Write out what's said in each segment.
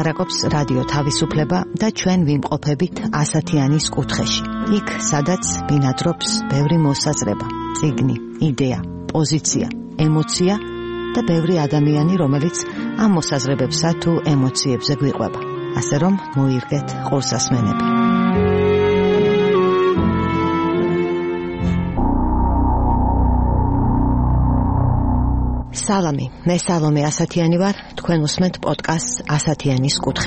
ლაპარაკობს რადიო თავისუფლება და ჩვენ ვიმყოფებით ასათიანის კუთხეში. იქ, სადაც ბინადრობს ბევრი მოსაზრება, წიგნი, იდეა, პოზიცია, ემოცია და ბევრი ადამიანი, რომელიც ამ მოსაზრებებსა თუ ემოციებზე გვიყვება. ასე რომ მოირგეთ ყურსასმენები. სალამი, მე სალომე ასათიანი ვარ, თქვენ უსმენთ პოდკასტს ასათიანის კუთხე.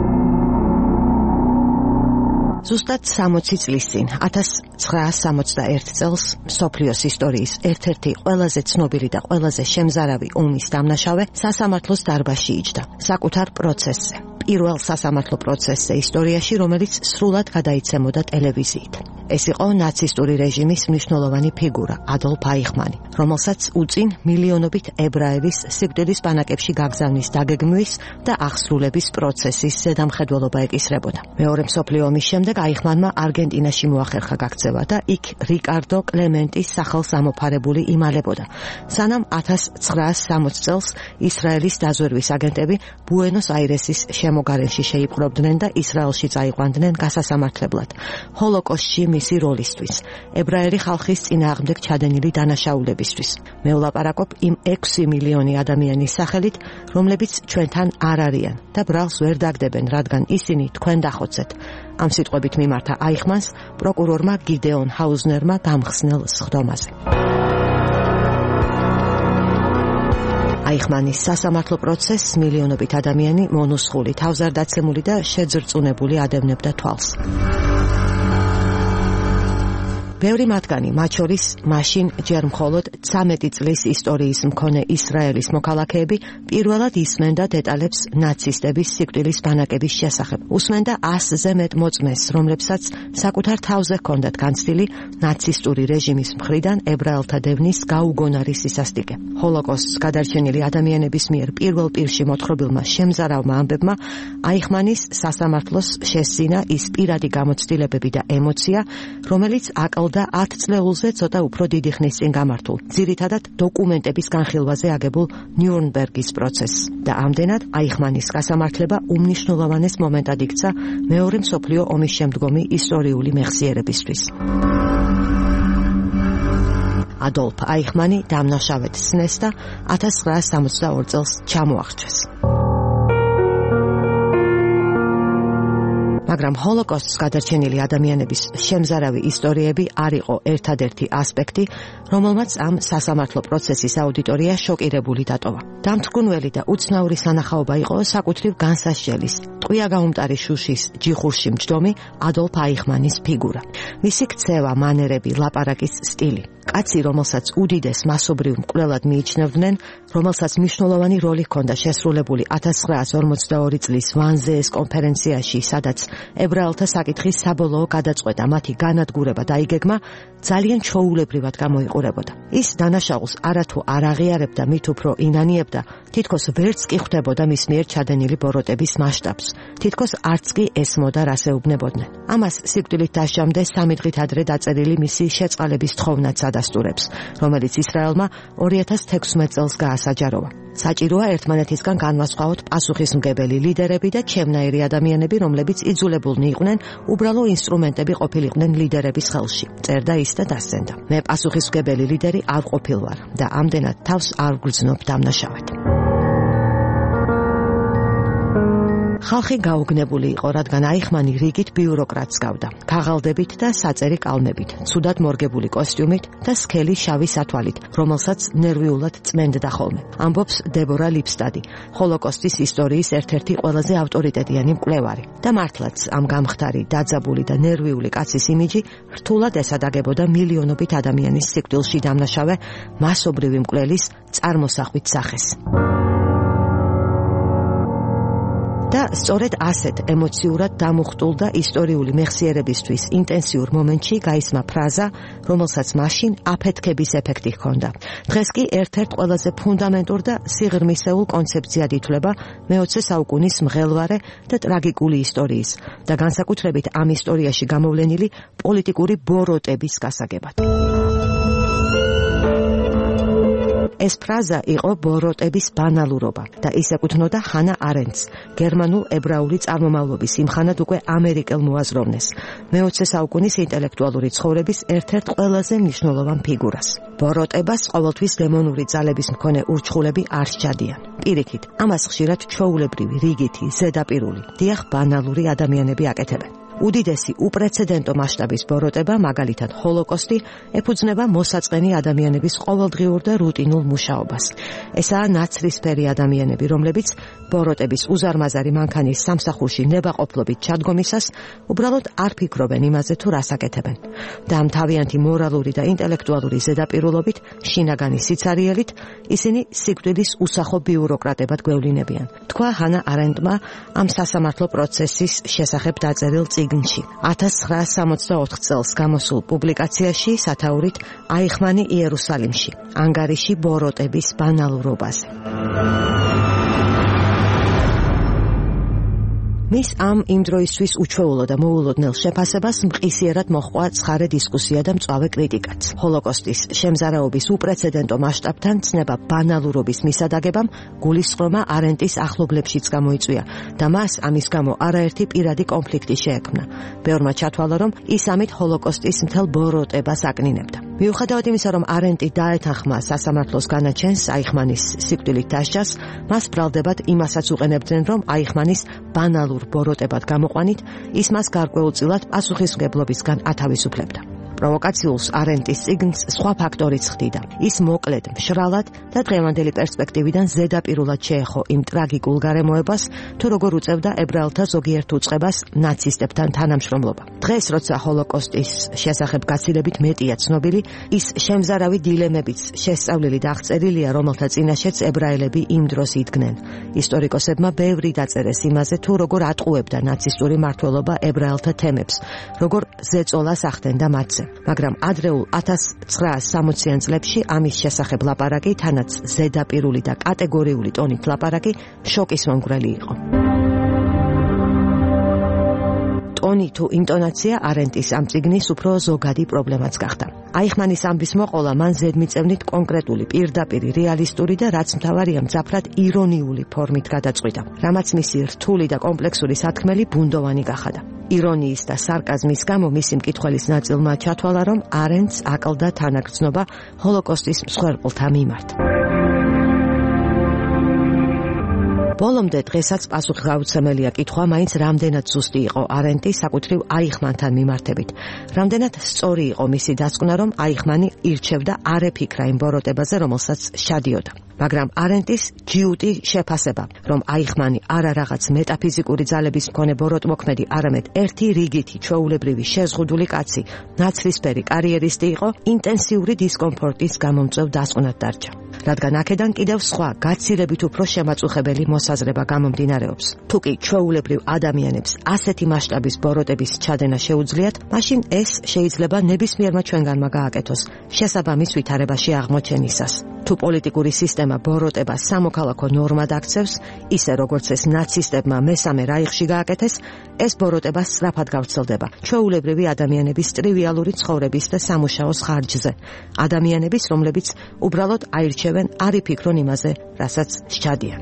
ზუსტად 60 წლის წინ, 1961 წელს, მსოფლიოს ისტორიის ერთ-ერთი ყველაზე ცნობილი და ყველაზე შემზარავი ომის დამნაშავე სასამართლოს დარბაზში იჯდა, საკუთარ პროცესზე. პირველ სასამართლო პროცესზე ისტორიაში, რომელიც სრულად გადაიცემოდა ტელევიზიით. ეს იყო ნაცისტური რეჟიმის მნიშვნელოვანი ფიგურა, ადოლფ აიხმანი, რომელსაც უწინ მილიონობით ებრაევის სიკვდილის ბანაკებში გაგზავნის დაგეგმვის და აღსრულების პროცესის ზედამხედველობა ეკისრებოდა. მეორე მსოფლიო ომის შემდეგ აიხმანმა არგენტინაში მოახერხა გაქცევა და იქ რიკარდო კლემენტის სახელს ამოფარებული იმალებოდა, სანამ 1960 წელს ისრაელის დაზვერვის აგენტები ბუენოს-აირესის შემოგარენში შეიპყრობდნენ და ისრაელში წაიყვანდნენ გასასამართლებლად ჰოლოკოსტში მისი როლისთვის, ებრაელი ხალხის წინააღმდეგ ჩადენილი დანაშაულებისთვის. მე ვლაპარაკობ იმ 6 მილიონი ადამიანის სახელით, რომლებიც ჩვენთან არ არიან და ბრალს ვერ დაგდებენ, რადგან ისინი თქვენ დახოცეთ. ამ სიტყვებით მიმართა აიხმანს პროკურორმა გიდეონ ჰაუზნერმა გამხსნელ სხდომაზე. აიხმანის სასამართლო პროცესს მილიონობით ადამიანი მონუსხული, თავზარდაცემული და შეძრწუნებული ადევნებდა თვალს. ბევრი მათგანი, მათ შორის მაშინ ჯერ მხოლოდ 13 წლის ისტორიის მქონე ისრაელის მოქალაქეები, პირველად ისმენდა დეტალებს ნაცისტების სიკვდილის ბანაკების შესახებ. უსმენდა 100-ზე მეტ მოწმეს, რომლებსაც საკუთარ თავზე ჰქონდათ განცდილი ნაცისტური რეჟიმის მხრიდან ებრაელთა დევნის გაუგონარი სისასტიკე. ჰოლოკოსტს გადარჩენილი ადამიანების მიერ პირველ პირში მოთხრობილმა შემზარავმა ამბებმა აიხმანის სასამართლოს შესძინა ის პირადი გამოცდილებები და ემოცია, რომელიც და 10 წლეულზე ცოტა უფრო დიდი ხნის წინ გამართულ, ძირითადად დოკუმენტების განხილვაზე აგებულ ნიურნბერგის პროცესს და ამდენად აიხმანის გასამართლება უმნიშვნელოვანეს მომენტად იქცა მეორე მსოფლიო ომის შემდგომი ისტორიული მეხსიერებისთვის. ადოლფ აიხმანი დამნაშავედ სცნეს და 1962 წელს ჩამოახრჩეს. მაგრამ ჰოლოკოსტს გადარჩენილი ადამიანების შემზარავი ისტორიები არ იყო ერთადერთი ასპექტი, რომელმაც ამ სასამართლო პროცესის აუდიტორია შოკირებული დატოვა. დამთრგუნველი და უცნაური სანახაობა იყო საკუთრივ განსასჯელის, ტყვია გაუმტარი შუშის ჯიხურში მჯდომი ადოლფ აიხმანის ფიგურა. მისი ქცევა, მანერები, ლაპარაკის სტილი. კაცი, რომელსაც უდიდეს მასობრივ მკვლელად მიიჩნევდნენ, რომელსაც მნიშვნელოვანი როლი ჰქონდა შესრულებული 1942 წლის ვანზეეს კონფერენციაში, სადაც ებრაელთა საკითხის საბოლოო გადაწყვეტა, მათი განადგურება და აიგეგმა, ძალიან ჩოულებრივად გამოიყურებოდა. ის დანაშაულს არათუ არ აღიარებდა, მით უფრო ინანიებდა, თითქოს ვერც კი ხვდებოდა მის მიერ ჩადენილი ბოროტების მასშტაბს, თითქოს არც კი ესმოდა რას ეუბნებოდნენ. ამას სიკვდილით დასჯამდე 3 დღით ადრე დაწერილი მისი შეწყალების თხოვნაც ადასტურებს, რომელიც ისრაელმა 2016 წელს გაასაჯაროვა. საჭიროა ერთმანეთისგან განვასხვაოთ პასუხისმგებელი ლიდერები და ჩემნაირი ადამიანები, რომლებიც იძულებულნი იყვნენ უბრალო ინსტრუმენტები ყოფილიყვნენ ლიდერების ხელში. წერდა ის და დასცენდა. მე პასუხისმგებელი ლიდერი არ ყოფილვარ და ამდენად თავს არ გრძნობ დამნაშავედ. ხალხი გაუგნებული იყო, რადგან აიხმანი რიგით ბიუროკრატს გავდა, ქაღალდებით და საწერი კალმებით, ცუდად მორგებული კოსტიუმით და სქელი შავი სათვალით, რომელსაც ნერვიულად წმენდდა ხოლმე. ამბობს დებორა ლიფსტადი, ჰოლოკოსტის ისტორიის ერთ-ერთი ყველაზე ავტორიტეტიანი მკვლევარი. და მართლაც ამ გამხდარი, დაძაბული და ნერვიული კაცის იმიჯი რთულად ესადაგებოდა მილიონობით ადამიანის სიკვდილში დამნაშავე მასობრივი მკვლელის წარმოსახვით სახეს. და სწორედ ასეთ ემოციურად დამუხტულ და ისტორიული მეხსიერებისთვის ინტენსიურ მომენტში გაისმა ფრაზა, რომელსაც მაშინ აფეთქების ეფექტი ჰქონდა. დღეს კი ერთ-ერთ ყველაზე ფუნდამენტურ და სიღრმისეულ კონცეფციად ითვლება მე-20 საუკუნის მღელვარე და ტრაგიკული ისტორიის და განსაკუთრებით ამ ისტორიაში გამოვლენილი პოლიტიკური ბოროტების გასაგებად. ეს ფრაზა იყო ბოროტების ბანალურობა და ის ეკუთვნოდა ჰანა არენდს, გერმანულ-ებრაული წარმომავლობის იმხანად უკვე ამერიკელ მოაზროვნეს, მე-20 საუკუნის ინტელექტუალური ცხოვრების ერთ-ერთ ყველაზე მნიშვნელოვან ფიგურას. ბოროტებას ყოველთვის დემონური ძალების მქონე ურჩხულები არ სჯადიან. პირიქით, ამას ხშირად ჩვეულებრივი, რიგითი, ზედაპირული, დიახ, ბანალური ადამიანები აკეთებენ. უდიდესი უპრეცედენტო მასშტაბის ბოროტება, მაგალითად ჰოლოკოსტი, ეფუძნება მოსაწყენი ადამიანების ყოველდღიურ და რუტინულ მუშაობას. ესაა ნაცრისფერი ადამიანები, რომლებიც ბოროტების უზარმაზარი მანქანის სამსახურში ნებაყოფლობით ჩადგომისას უბრალოდ არ ფიქრობენ იმაზე, თუ რას აკეთებენ. და ამ თავიანთი მორალური და ინტელექტუალური ზედაპირულობით, შინაგანი სიცარიელით, ისინი სიკვდილის უსახო ბიუროკრატებად გვევლინებიან. თქვა ჰანა არენდმა ამ სასამართლო პროცესის შესახებ დაწერილ წიგნში 1964 წელს გამოსულ პუბლიკაციაში სათაურით აიხმანი იერუსალიმში, ანგარიში ბოროტების ბანალურობაზე. მის ამ იმ დროისთვის უჩვეულო და მოულოდნელ შეფასებას მყისიერად მოჰყვა ცხარე დისკუსია და მწვავე კრიტიკაც. ჰოლოკოსტის შემზარაობის უპრეცედენტო მასშტაბთან ცნება ბანალურობის მისადაგებამ გულისწყრომა არენტის ახლობლებშიც გამოიწვია და მას ამის გამო არაერთი პირადი კონფლიქტი შეექმნა. ბევრმა ჩათვალა, რომ ის ამით ჰოლოკოსტის მთელ ბოროტებას აკნინებდა. მიუხედავად იმისა, რომ არენტი დაეთანხმა სასამართლოს განაჩენს აიხმანის სიკვდილით დასჯას, მას ბრალდებად იმასაც უყენებდნენ, რომ აიხმანის ბანალურ ბოროტებად გამოყვანით, ის მას გარკვეულწილად პასუხისმგებლობისგან ათავისუფლებდა. პროვოკაციულს არენტის წიგნს სხვა ფაქტორიც ხდიდა. ის მოკლედ, მშრალად და დღევანდელი პერსპექტივიდან ზედაპირულად შეეხო იმ ტრაგიკულ გარემოებას, თუ როგორ უწევდა ებრაელთა ზოგიერთ უწყებას ნაცისტებთან თანამშრომლობა. დღეს, როცა ჰოლოკოსტის შესახებ გაცილებით მეტია ცნობილი, ის შემზარავი დილემებიც შესწავლილი და აღწერილია, რომელთა წინაშეც ებრაელები იმ დროს იდგნენ. ისტორიკოსებმა ბევრი დაწერეს იმაზე, თუ როგორ ატყუებდა ნაცისტური მმართველობა ებრაელთა თემებს, როგორ ზეწოლას ახდენდა მათზე. მაგრამ ადრეულ 1960-იან წლებში ამის შესახებ ლაპარაკი, თანაც ზედაპირული და კატეგორიული ტონით ლაპარაკი, შოკის მომგვრელი იყო. ტონი თუ ინტონაცია არენტის ამ წიგნის უფრო ზოგადი პრობლემაც გახდა. აიხმანის ამბის მოყოლა მან ზედმიწევნით კონკრეტული, პირდაპირი, რეალისტური და რაც მთავარია მძაფრად ირონიული ფორმით გადაწყვიტა, რამაც მისი რთული და კომპლექსური სათქმელი ბუნდოვანი გახადა. ირონიის და სარკაზმის გამო მისი მკითხველის ნაწილმა ჩათვალა, რომ არენტს აკლდა თანაგრძნობა ჰოლოკოსტის მსხვერპლთა მიმართ. ბოლომდე დღესაც პასუხისმგებელია კითხვა, მაინც რამდენად ზუსტი იყო არენტი საკუთრივ აიხმანთან მიმართებით. რამდენად სწორი იყო მისი დასკვნა, რომ აიხმანი ირჩევდა არ ეფიქრა იმ ბოროტებაზე, რომელსაც შადიოდა. მაგრამ არენტის ჯიუტი შეფასება, რომ აიხმანი არა რაღაც მეტაფიზიკური ძალების მქონე ბოროტმოქმედი, არამედ ერთი რიგითი ჩვეულებრივი შეზღუდული კაცი, ნაცრისფერი კარიერისტი იყო, ინტენსიური დისკომფორტის გამომწვევ დასკვნად დარჩა. რადგან აქედან კიდევ სხვა გაცილებით უფრო შემაწუხებელი მოსაზრება გამომდინარეობს. თუ კი ჩვეულებრივ ადამიანებს ასეთი მასშტაბის ბოროტების ჩადენა შეუძლიათ, მაშინ ეს შეიძლება ნებისმიერმა ჩვენგანმა გააკეთოს შესაბამის ვითარებაში აღმოჩენისას. თუ პოლიტიკური სისტემა ბოროტებას სამოქალაქო ნორმად აქცევს, ისე როგორც ეს ნაცისტებმა მესამე რაიხში გააკეთეს, ეს ბოროტება სწრაფად გავრცელდება ჩვეულებრივი ადამიანების ტრივიალური ცხოვრების და სამუშაოს ხარჯზე. ადამიანების, რომლებიც უბრალოდ აირჩევენ, არ იფიქრონ იმაზე, რასაც სჯადიან.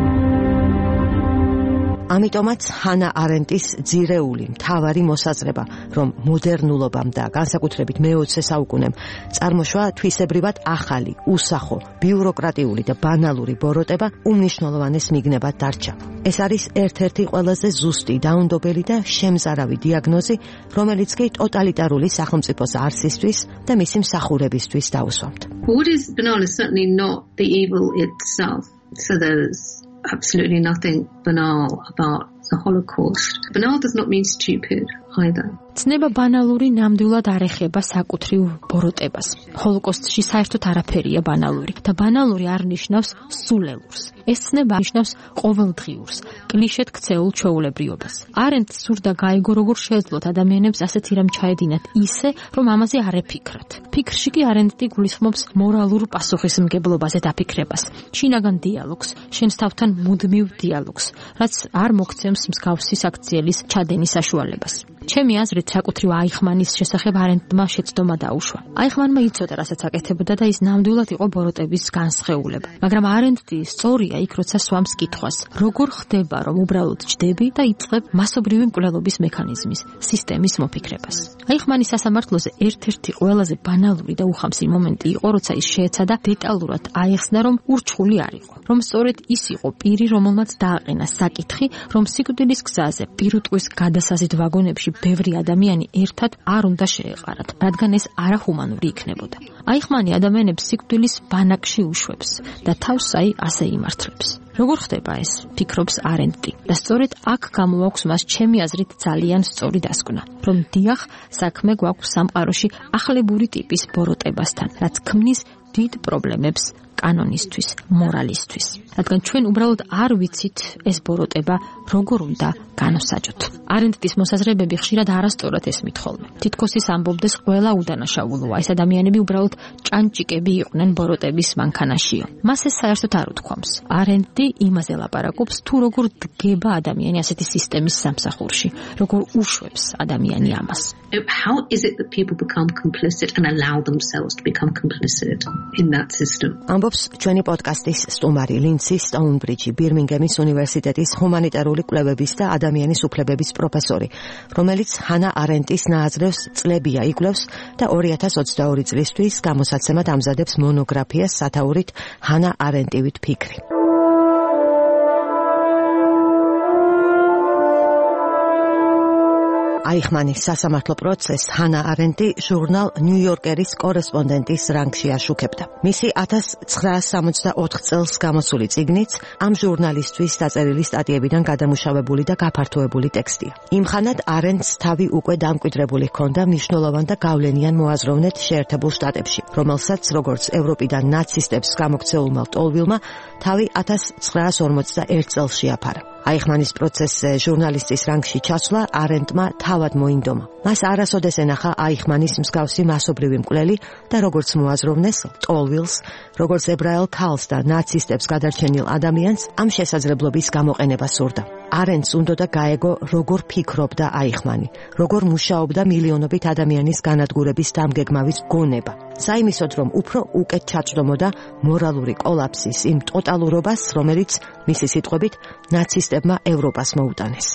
ამიტომაც ჰანა არენტის ძირეული მთავარი მოსაზრება, რომ მოდერნულობამ და განსაკუთრებით მე-20 საუკუნემ წარმოშვა თვისებრივად ახალი, უსახო, ბიუროკრატიული და ბანალური ბოროტება უმნიშვნელოვანეს მიგნებად დარჩა. ეს არის ერთ-ერთი ყველაზე ზუსტი, დაუნდობელი და შემზარავი დიაგნოზი, რომელიც კი ტოტალიტარული სახელმწიფოს არსისთვის და მისი მსახურებისთვის დაუსვამთ. What is banal is certainly not the evil itself. So there's absolutely nothing banal about the Holocaust. Banal does not mean stupid either. ცნება ბანალური ნამდვილად არ ეხება საკუთრივ ბოროტებას. ჰოლოკოსტში საერთოდ არაფერია ბანალური და ბანალური არ ნიშნავს სულელურს. ეს ცნება ნიშნავს ყოველდღიურს, კლიშედ ქცეულ ჩვეულებრივობას. არენტს სურდა გაიგო, როგორ შეეძლოთ ადამიანებს ასეთი რამ ჩაედინათ ისე, რომ ამაზე არ ეფიქრათ. ფიქრში კი არენტი გულისხმობს მორალურ პასუხისმგებლობაზე დაფიქრებას, შინაგან დიალოგს, შენს თავთან მუდმივ დიალოგს, რაც არ მოგცემს მსგავსი საქციელის ჩადენის საშუალებას. ჩემი აზრით, საკუთრივ აიხმანის შესახებ არენდმა შეცდომა დაუშვა. აიხმანმა იცოდა, რასაც აკეთებდა და ის ნამდვილად იყო ბოროტების განსხეულება. მაგრამ არენდი სწორია იქ, როცა სვამს კითხვას, როგორ ხდება, რომ უბრალოდ ჯდები და იწყებ მასობრივი მკვლელობის მექანიზმის, სისტემის მოფიქრებას. აიხმანის სასამართლოზე ერთ-ერთი ყველაზე ბანალური და უხამსი მომენტი იყო, როცა ის შეეცადა დეტალურად აეხსნა, რომ ურჩხული არ იყო, რომ სწორედ ის იყო პირი, რომელმაც დააყენა საკითხი, რომ სიკვდილის გზაზე პირუტყვის გადასაზიდ ვაგონებში ბევრი ადამიანი ერთად არ უნდა შეეყარათ, რადგან ეს არახუმანური იქნებოდა. აიხმანი ადამიანებს სიკვდილის ბანაკში უშვებს და თავს ასე იმართლებს. როგორ ხდება ეს? ფიქრობს არენდი. და სწორედ აქ გამოაქვს მას ჩემი აზრით ძალიან სწორი დასკვნა, რომ დიახ, საქმე გვაქვს სამყაროში ახლებური ტიპის ბოროტებასთან, რაც ქმნის დიდ პრობლემებს კანონისთვის, მორალისთვის. რადგან ჩვენ უბრალოდ არ ვიცით ეს ბოროტება როგორ უნდა განვსაჯოთ. არენდის მოსაზრებები ხშირად არასწორად ესმით ხოლმე. თითქოს ის ამბობდეს ყველა უდანაშაულოა, ეს ადამიანები უბრალოდ ჭანჭიკები იყვნენ ბოროტების მანქანაშიო. მას ეს საერთოდ არ უთქვამს. არენდი იმაზე ლაპარაკობს, თუ როგორ დგება ადამიანი ასეთი სისტემის სამსახურში, როგორ უშვებს ადამიანი ამას. How is it that people become complicit and allow themselves to become complicit in that system? ამბობს ჩვენი პოდკასტის სტუმარი ლინდსი სტოუნბრიჯი, ბირმინგემის უნივერსიტეტის ჰუმანიტარული კვლევების და ადამიანის უფლებების პროფესორი, რომელიც ჰანა არენდის ნააზრევს წლებია იკვლევს და 2022 წლისთვის გამოსაცემად ამზადებს მონოგრაფიას სათაურით ჰანა არენდივით ფიქრი. აიხმანის სასამართლო პროცესს ჰანა არენდი ჟურნალ ნიუ-იორკერის კორესპონდენტის რანგში აშუქებდა. მისი 1964 წელს გამოსული წიგნიც ამ ჟურნალისტვის დაწერილი სტატიებიდან გადამუშავებული და გაფართოებული ტექსტია. იმხანად არენდს თავი უკვე დამკვიდრებული ჰქონდა მნიშვნელოვან და გავლენიან მოაზროვნედ შეერთებულ შტატებში, რომელსაც როგორც ევროპიდან ნაცისტებს გამოქცეულმა ლტოლვილმა თავი 1941 წელს შეაფარა. აიხმანის პროცესზე ჟურნალისტის რანგში ჩასვლა არენდმა თავად მოინდომა. მას არასოდეს ენახა აიხმანის მსგავსი მასობრივი მკვლელი და როგორც მოაზროვნეს ლტოლვილს, როგორც ებრაელ ქალს და ნაცისტებს გადარჩენილ ადამიანს ამ შესაძლებლობის გამოყენება სურდა. არენდს უნდოდა გაეგო, როგორ ფიქრობდა აიხმანი, როგორ მუშაობდა მილიონობით ადამიანის განადგურების დამგეგმავის გონება. საიმისოდ, რომ უფრო უკეთ ჩაჭდომოდა მორალური კოლაფსის იმ ტოტალურობას, რომელიც მისი სიტყვებით ნაცისტებმა ევროპას მოუტანეს.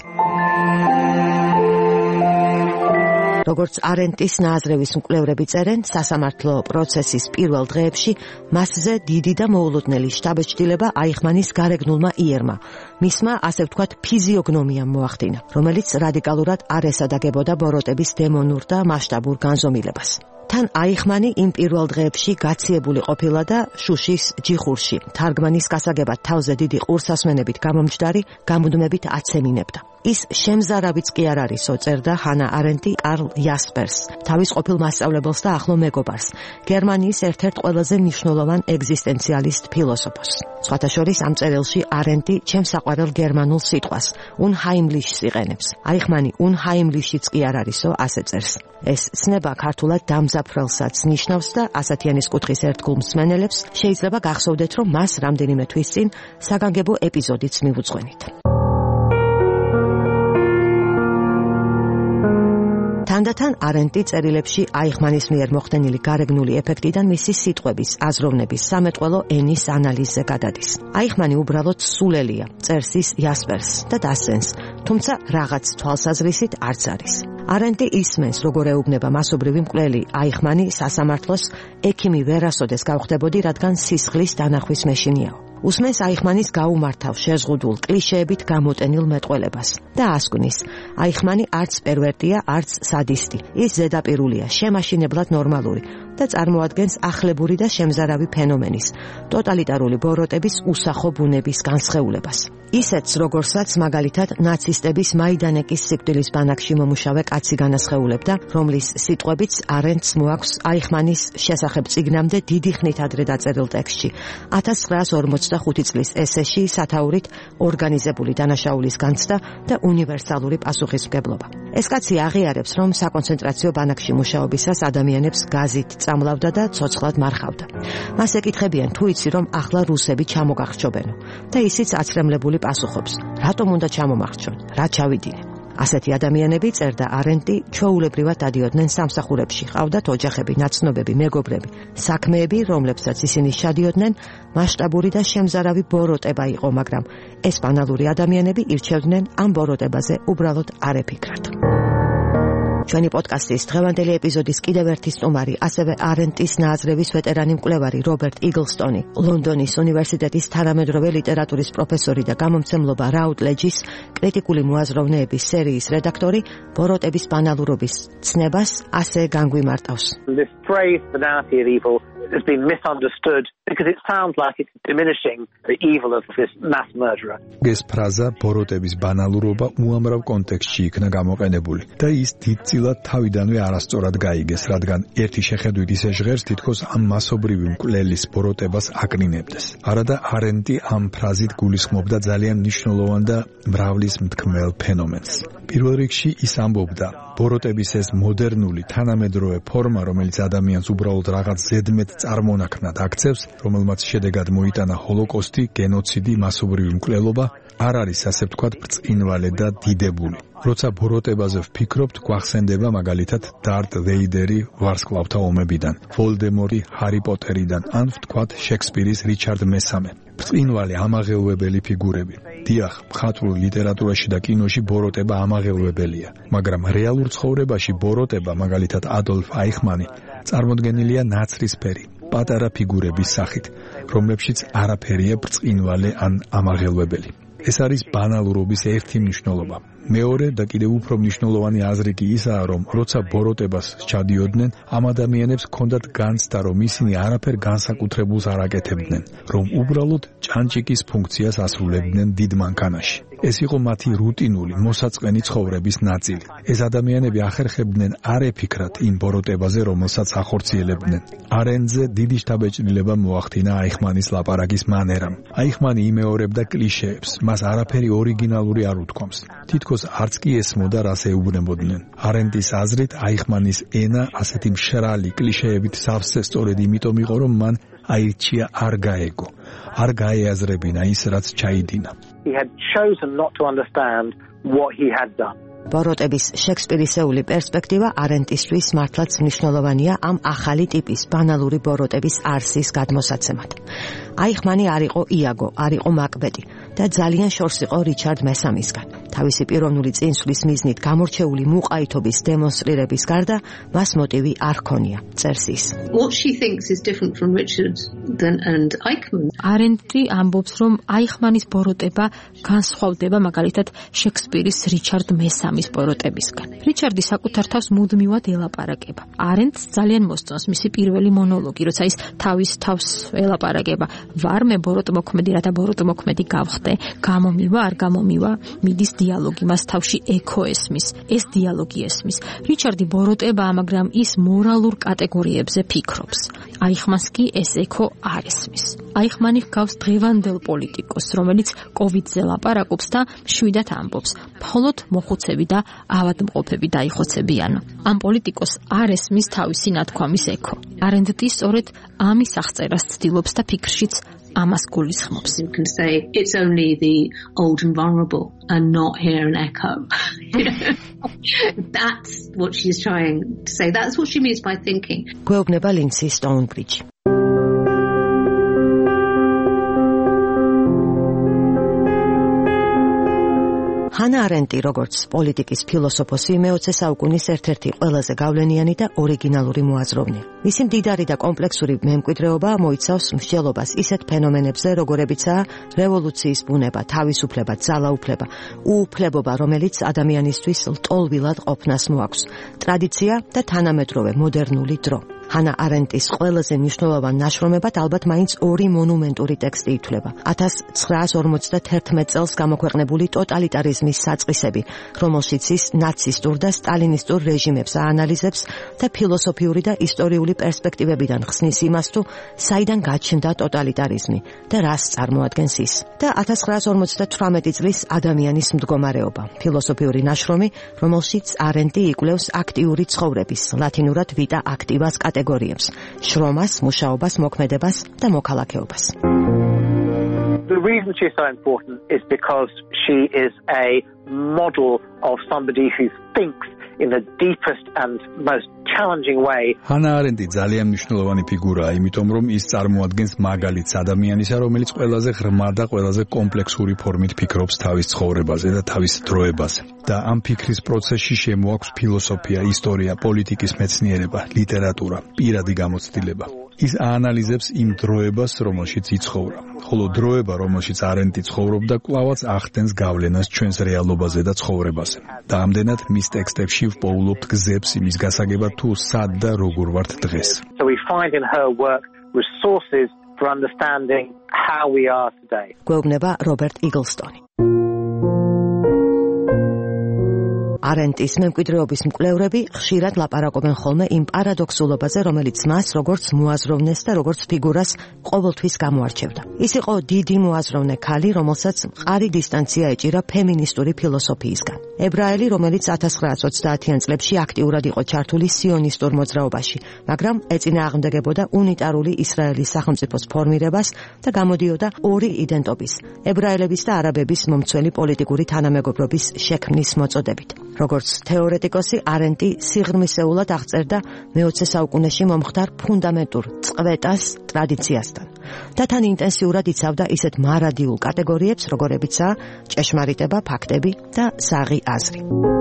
როგორც არენდის ნააზრევის მკვლევრები წერენ, სასამართლო პროცესის პირველ დღეებში მასზე დიდი და მოულოდნელი შთაბეჭდილება აიხმანის გარეგნულმა იერმა, მისმა ასე ვთქვათ ფიზიოგნომიამ მოახდინა, რომელიც რადიკალურად არ ესადაგებოდა ბოროტების დემონურ და მასშტაბურ განზომილებას. თან აიხმანი იმ პირველ დღეებში გაციებული ყოფილა და შუშის ჯიხურში თარგმანის გასაგებად თავზე დიდი ყურსასმენებით გამომჯდარი გამუდმებით აცემინებდა. ის შემზარავიც კი არ არისო, წერდა ჰანა არენდი კარლ იასპერს, თავის ყოფილ მასწავლებელს და ახლო მეგობარს, გერმანიის ერთ-ერთ ყველაზე მნიშვნელოვან ეგზისტენციალისტ ფილოსოფოსს. სხვათა შორის ამ წერილში არენდი ჩემს საყვარელ გერმანულ სიტყვას unheimlichs იყენებს. აიხმანი unheimlichიც კი არ არისო, ასე წერს. ეს ცნება ქართულად დამზაფრელსაც ნიშნავს და ასათიანის კუთხის ერთგულ მსმენელებს შეიძლება გახსოვდეთ, რომ მას რამდენიმე თვის წინ საგანგებო ეპიზოდიც მივუძღვენით. თანდათან არენდი წერილებში აიხმანის მიერ მოხდენილი გარეგნული ეფექტიდან მისი სიტყვების, აზროვნების, სამეტყველო ენის ანალიზზე გადადის. აიხმანი უბრალოდ სულელია, წერს ის იასპერს და დასცენს, თუმცა რაღაც თვალსაზრისით არც არის. არენდი ისმენს, როგორ ეუბნება მასობრივი მკვლელი აიხმანი სასამართლოს ექიმი ვერასოდეს გავხდებოდი, რადგან სისხლის დანახვის მეშინიაო. უსმენს აიხმანის გაუმართავ შეზღუდულ კლიშეებით გამოტენილ მეტყველებას და ასკვნის, აიხმანი არც პერვერტია, არც სადისტი. ის ზედაპირულია, შემაშინებლად ნორმალური და წარმოადგენს ახლებური და შემზარავი ფენომენის, ტოტალიტარული ბოროტების უსახო ბუნების განსხეულებას. ისეთს, როგორსაც მაგალითად ნაცისტების მაიდანეკის სიკვდილის ბანაკში მომუშავე კაცი განასხეულებდა, რომლის სიტყვებიც არენდს მოაქვს აიხმანის შესახებ წიგნამდე დიდი ხნით ადრე დაწერილ ტექსტში 1945 წლის ესეში სათაურით ორგანიზებული დანაშაულის განცდა და უნივერსალური პასუხისმგებლობა. ეს კაცი აღიარებს, რომ საკონცენტრაციო ბანაკში მუშაობისას ადამიანებს გაზით წამლავდა და ცოცხლად მარხავდა. მას ეკითხებიან, თუ იცი, რომ ახლა რუსები ჩამოგახჩობენო და ისიც აცრემლებული პასუხობს, რატომ უნდა ჩამომახჩონ, რა ჩავიდინე. ასეთი ადამიანები, წერდა არენტი, ჩვეულებრივად დადიოდნენ სამსახურებში, ყავდათ ოჯახები, ნაცნობები, მეგობრები, საქმეები, რომლებსაც ისინი შადიოდნენ, მასშტაბური და შემზარავი ბოროტება იყო, მაგრამ ეს ბანალური ადამიანები ირჩევდნენ ამ ბოროტებაზე უბრალოდ არ ეფიქრათ. ჩვენი პოდკასტის დღევანდელი ეპიზოდის კიდევ ერთი სტუმარი, ასევე არენტის ნააზრევის ვეტერანი მკვლევარი რობერტ იგლსტონი, ლონდონის უნივერსიტეტის თანამედროვე ლიტერატურის პროფესორი და გამომცემლობა რაუტლეჯის კრიტიკული მოაზროვნეების სერიის რედაქტორი, ბოროტების ბანალურობის ცნებას ასე განგვიმარტავს. This phrase, banality of evil, has been misunderstood because it sounds like it's diminishing the evil of this mass murderer. ეს ფრაზა ბოროტების ბანალურობა უამრავ კონტექსტში იქნა გამოყენებული და ის დიდწილად თავიდანვე არასწორად გაიგეს, რადგან ერთი შეხედვით ისე ჟღერს, თითქოს ამ მასობრივი მკვლელის ბოროტებას აკრინებდეს. არადა არენტი ამ ფრაზით გულისხმობდა ძალიან მნიშვნელოვან და მრავლის მთქმელ ფენომენს. პირველ რიგში ის ამბობდა, ბოროტების ეს მოდერნული თანამედროვე ფორმა, რომელიც ადამიანს უბრალოდ რაღაც ზედმეტ წარმონაქმნად აქცევს, რომელმაც შედეგად მოიტანა ჰოლოკოსტი, გენოციდი, მასობრივი მკვლელობა, არ არის ასე ვთქვათ ბრწყინვალე და დიდებული. როცა ბოროტებაზე ვფიქრობთ, გვახსენდება მაგალითად დარტ ვეიდერი ვარსკვლავთა ომებიდან, ვოლდემორი ჰარი პოტერიდან, ან ვთქვათ შექსპირის რიჩარდ მესამე. ბრწყინვალე ამაღელვებელი ფიგურები. დიახ, მხატვრულ ლიტერატურაში და კინოში ბოროტება ამაღელვებელია, მაგრამ რეალურ ცხოვრებაში ბოროტება, მაგალითად ადოლფ აიხმანი, წარმოდგენილია ნაცრისფერი, პატარა ფიგურების სახით, რომლებშიც არაფერია ბრწყინვალე ან ამაღელვებელი. ეს არის ბანალურობის ერთი მნიშვნელობა. მეორე და კიდევ უფრო მნიშვნელოვანი აზრი კი ისაა, რომ როცა ბოროტებას ჩადიოდნენ, ამ ადამიანებს ჰქონდათ განცდა, რომ ისინი არაფერ განსაკუთრებულს არ აკეთებდნენ, რომ უბრალოდ ჭანჭიკის ფუნქციას ასრულებდნენ დიდ მანქანაში. ეს იყო მათი რუტინული, მოსაწყენი ცხოვრების ნაწილი. ეს ადამიანები ახერხებდნენ არ ეფიქრათ იმ ბოროტებაზე, რომელსაც ახორციელებდნენ. არენდზე დიდი შთაბეჭდილება მოახდინა აიხმანის ლაპარაკის მანერამ. აიხმანი იმეორებდა კლიშეებს, მას არაფერი ორიგინალური არ უთქვამს. თითქოს არც კი ესმოდა, რას ეუბნებოდნენ. არენტის აზრით, აიხმანის ენა ასეთი მშრალი კლიშეებით სავსე სწორედ იმიტომ იყო, რომ მან აირჩია არ გაეგო, არ გაეაზრებინა ის, რაც ჩაიდინა. He had chosen not to understand what he had done. ბოროტების შექსპირისეული პერსპექტივა არენტისთვის მართლაც მნიშვნელოვანია ამ ახალი ტიპის ბანალური ბოროტების არსის გადმოსაცემად. აიხმანი არ იყო იაგო, არ იყო მაკბეტი და ძალიან შორს იყო რიჩარდ მესამისგან. თავისი პიროვნული წინსვლის მიზნით გამორჩეული მუყაითობის დემონსტრირების გარდა მას მოტივი არ ჰქონია, წერს ის. What she thinks is different from Richard and Eichmann. არენტი ამბობს, რომ აიხმანის ბოროტება განსხვავდება მაგალითად შექსპირის რიჩარდ მესამის ბოროტებისგან. რიჩარდი საკუთარ თავს მუდმივად ელაპარაკება. არენტს ძალიან მოსწონს მისი პირველი მონოლოგი, როცა ის თავის თავს ელაპარაკება. ვარ მე ბოროტმოქმედი, რათა ბოროტმოქმედი გავხდე, გამომივა, არ გამომივა, მიდის დიალოგი, მას თავში ექო ესმის, ეს დიალოგი ესმის. რიჩარდი ბოროტებაა, მაგრამ ის მორალურ კატეგორიებზე ფიქრობს. აიხმანს კი ეს ექო არ ესმის. აიხმანი ჰგავს დღევანდელ პოლიტიკოს, რომელიც კოვიდზე ლაპარაკობს და მშვიდად ამბობს, მხოლოდ მოხუცები და ავადმყოფები დაიხოცებიან. ამ პოლიტიკოს არ ესმის თავისი ნათქვამის ექო. არენტი სწორედ ამის აღწერას ცდილობს და ფიქრშიც ამას გულისხმობს. You can say it's only the old and vulnerable and not hear an echo. That's what she's trying to say. That's what she means by thinking. გვეუბნება ლინსი სტოუნბრიჯი. ჰანა არენტი, როგორც პოლიტიკის ფილოსოფოსი, მე-20 საუკუნის ერთ-ერთი ყველაზე გავლენიანი და ორიგინალური მოაზროვნეა. მისი მდიდარი და კომპლექსური მემკვიდრეობა მოიცავს მსჯელობას ისეთ ფენომენებზე, როგორებიცაა რევოლუციის ბუნება, თავისუფლება, ძალაუფლება, უუფლებობა, რომელიც ადამიანისთვის ლტოლვილად ყოფნას მოაქვს, ტრადიცია და თანამედროვე მოდერნული დრო. ჰანა არენტის ყველაზე მნიშვნელოვან ნაშრომებად ალბათ მაინც ორი მონუმენტური ტექსტი ითვლება. 1951 წელს გამოქვეყნებული ტოტალიტარიზმის საწყისები, რომელშიც ის ნაცისტურ და სტალინისტურ რეჟიმებს აანალიზებს და ფილოსოფიური და ისტორიული პერსპექტივებიდან ხსნის იმას, თუ საიდან გაჩნდა ტოტალიტარიზმი და რას წარმოადგენს ის. და 1958 წლის ადამიანის მდგომარეობა, ფილოსოფიური ნაშრომი, რომელშიც არენტი იკვლევს აქტიური ცხოვრების, ლათინურად vita activas კატეგორიებს, შრომას, მუშაობას, მოქმედებას და მოქალაქეობას. The The reason she's so important is because she is a model of somebody who thinks in the deepest and most challenging way. Hannah Arendt ძალიან მნიშვნელოვანი ფიგურაა, იმიტომ რომ ის წარმოადგენს მაგალითს ადამიანისა, რომელიც ყველაზე ღრმა და ყველაზე კომპლექსური ფორმით ფიქრობს თავის ცხოვრებაზე და თავის დროებაზე. და ამ ფიქრის პროცესში შემოაქვს ფილოსოფია, ისტორია, პოლიტიკის მეცნიერება, ლიტერატურა, პირადი გამოცდილება. ის აანალიზებს იმ დროებას, რომელშიც იცხოვრა. ხოლო დროება, რომელშიც არენტი ცხოვრობდა, კვლავაც ახდენს გავლენას ჩვენს რეალობაზე და ცხოვრებაზე. და ამდენად მის ტექსტებში ვპოულობთ გზებს იმის გასაგებად, თუ სად და როგორ ვართ დღეს. So we find in her work resources for understanding how we are today. გვეუბნება რობერტ იგლსტონი. არენტის მემკვიდრეობის მკვლევრები ხშირად ლაპარაკობენ ხოლმე იმ პარადოქსულობაზე, რომელიც მას როგორც მოაზროვნეს და როგორც ფიგურას ყოველთვის გამოარჩევდა. ის იყო დიდი მოაზროვნე ქალი, რომელსაც მყარი დისტანცია ეჭირა ფემინისტური ფილოსოფიისგან. ებრაელი, რომელიც 1930-იან წლებში აქტიურად იყო ჩართული სიონისტურ მოძრაობაში, მაგრამ ეწინააღმდეგებოდა უნიტარული ისრაელის სახელმწიფოს ფორმირებას და გამოდიოდა ორი იდენტობის, ებრაელების და არაბების მომცველი პოლიტიკური თანამეგობრობის შექმნის მოწოდებით. როგორც თეორეტიკოსი, არენტი სიღრმისეულად აღწერდა მე-20 საუკუნეში მომხდარ ფუნდამენტურ წყვეტას ტრადიციასთან და თან ინტენსიურად იცავდა ისეთ მარადიულ კატეგორიებს, როგორებიცაა ჭეშმარიტება, ფაქტები და საღი აზრი.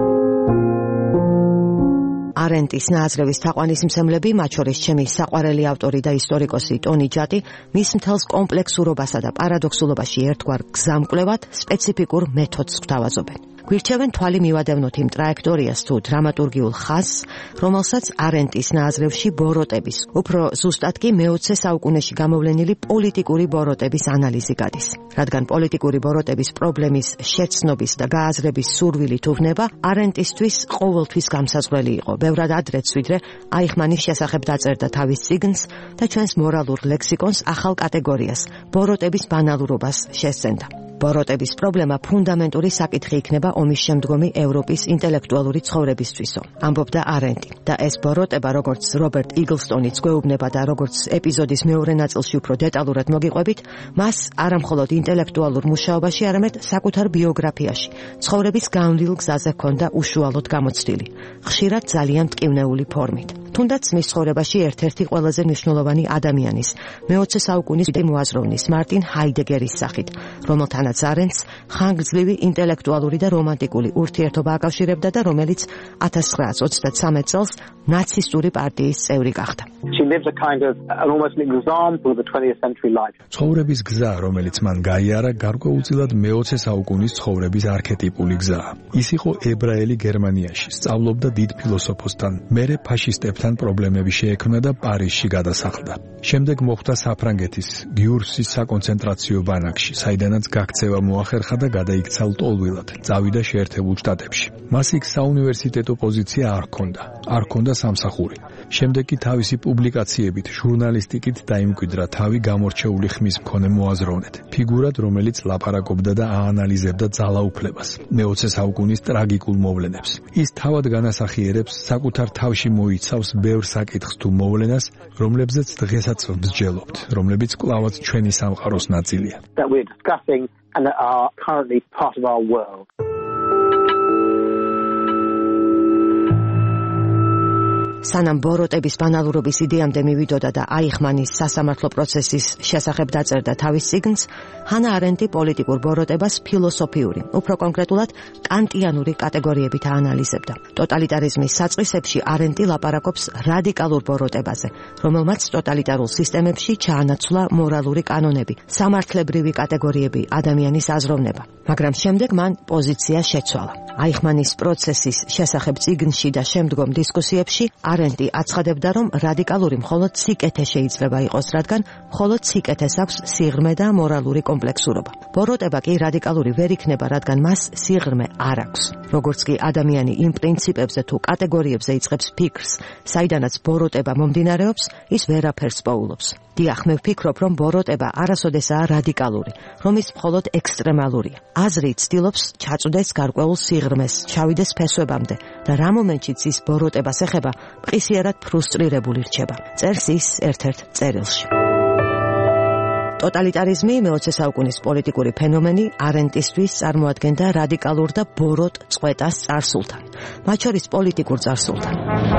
არენტის ნააზრევის თაყვანისმცემლები, მათ შორის ჩემი საყვარელი ავტორი და ისტორიკოსი ტონი ჯატი, მის მთელს კომპლექსურობასა და პარადოქსულობაში ერთგვარ გზამკვლევად სპეციფიკურ მეთოდს გვთავაზობენ. გვირჩევენ თვალი მივადევნოთ იმ ტრაექტორიას თუ დრამატურგიულ ხაზს, რომელსაც არენტის ნააზრევში ბოროტების, უფრო ზუსტად კი მე-20 საუკუნეში გამოვლენილი პოლიტიკური ბოროტების ანალიზი გადის. რადგან პოლიტიკური ბოროტების პრობლემის შეცნობის და გააზრების სურვილი თურნება არენტისთვის ყოველთვის გამსაზღვრელი იყო. ბევრად ადრეც ვიდრე აიხმანის შესახებ დაწერდა თავის წიგნს და ჩვენს მორალურ ლექსიკონს ახალ კატეგორიას, ბოროტების ბანალურობას შესცენდა. ბოროტების პრობლემა ფუნდამენტური საკითხი იქნება ომის შემდგომი ევროპის ინტელექტუალური ცხოვრებისთვისო, ამბობდა არენტი. და ეს ბოროტება, როგორც რობერტ იგლსტონიც გვეუბნება და როგორც ეპიზოდის მეორე ნაწილში უფრო დეტალურად მოგიყვებით, მას არამხოლოდ ინტელექტუალურ მუშაობაში, არამედ საკუთარ ბიოგრაფიაში, ცხოვრების გავლილ გზაზე ჰქონდა უშუალოდ გამოცდილი, ხშირად ძალიან მტკივნეული ფორმით. თუნდაც მის ცხოვრებაში ერთ-ერთი ყველაზე მნიშვნელოვანი ადამიანის, მე-20 საუკუნის მოაზროვნის მარტინ ჰაიდეგერის სახით, რომელთანაც არენტს ხანგრძლივი ინტელექტუალური და რომანტიკული ურთიერთობა აკავშირებდა და რომელიც 1933 წელს ნაცისტური პარტიის წევრი გახდა. She lives a kind of almost an example of the 20th century life. ცხოვრების გზა, რომელიც მან გაიარა, გარკვეულწილად მე-20 საუკუნის ცხოვრების არქეტიპული გზაა. ის იყო ებრაელი გერმანიაში, სწავლობდა დიდ ფილოსოფოსთან, მერე ფაშისტებთან პრობლემები შეექმნა და პარიზში გადასახლდა. შემდეგ მოხვდა საფრანგეთის გიურსის საკონცენტრაციო ბანაკში, საიდანაც გაქცევა მოახერხა და გადაიქცა ლტოლვილად, წავიდა შეერთებულ შტატებში. მას იქ საუნივერსიტეტო პოზიცია არ ჰქონდა სამსახური. შემდეგ კი თავისი პუბლიკაციებით, ჟურნალისტიკით დაიმკვიდრა თავი გამორჩეული ხმის მქონე მოაზროვნედ, ფიგურად, რომელიც ლაპარაკობდა და აანალიზებდა ძალაუფლებას, მე-20 საუკუნის ტრაგიკულ მოვლენებს. ის თავად განასახიერებს, საკუთარ თავში მოიცავს ბევრ საკითხს თუ მოვლენას, რომლებზეც დღესაც ვსჯელობთ, რომლებიც კვლავაც ჩვენი სამყაროს ნაწილია. That we're discussing and that are currently part of our world. სანამ ბოროტების ბანალურობის იდეამდე მივიდოდა და აიხმანის სასამართლო პროცესის შესახებ დაწერდა თავის წიგნს, ჰანა არენტი პოლიტიკურ ბოროტებას ფილოსოფიური, უფრო კონკრეტულად კანტიანური კატეგორიებით აანალიზებდა. ტოტალიტარიზმის საწყისებში არენტი ლაპარაკობს რადიკალურ ბოროტებაზე, რომელმაც ტოტალიტარულ სისტემებში ჩაანაცვლა მორალური კანონები, სამართლებრივი კატეგორიები, ადამიანის აზროვნება. მაგრამ შემდეგ მან პოზიცია შეცვალა. აიხმანის პროცესის შესახებ წიგნში და შემდგომ დისკუსიებში არენტი აცხადებდა, რომ რადიკალური მხოლოდ სიკეთე შეიძლება იყოს, რადგან მხოლოდ სიკეთეს აქვს სიღრმე და მორალური კომპლექსურობა. ბოროტება კი რადიკალური ვერ იქნება, რადგან მას სიღრმე არ აქვს. როგორც კი ადამიანი იმ პრინციპებზე თუ კატეგორიებზე იწყებს ფიქრს, საიდანაც ბოროტება მომდინარეობს, ის ვერაფერს პოულობს. დიახ, მე ვფიქრობ, რომ ბოროტება არასოდესაა რადიკალური, რომ ის მხოლოდ ექსტრემალურია. აზრი ცდილობს ჩაწვდეს გარკვეულ სიღრმეს, ჩავიდეს ფესვებამდე და რა მომენტშიც ის ბოროტებას ეხება, მყისიერად ფრუსტრირებული რჩება. წერს ის ერთ-ერთ წერილში. ტოტალიტარიზმი მე-20 საუკუნის პოლიტიკური ფენომენი არენტისთვის წარმოადგენდა რადიკალურ და ბოროტ წყვეტას წარსულთან, მათ შორის პოლიტიკურ წარსულთან.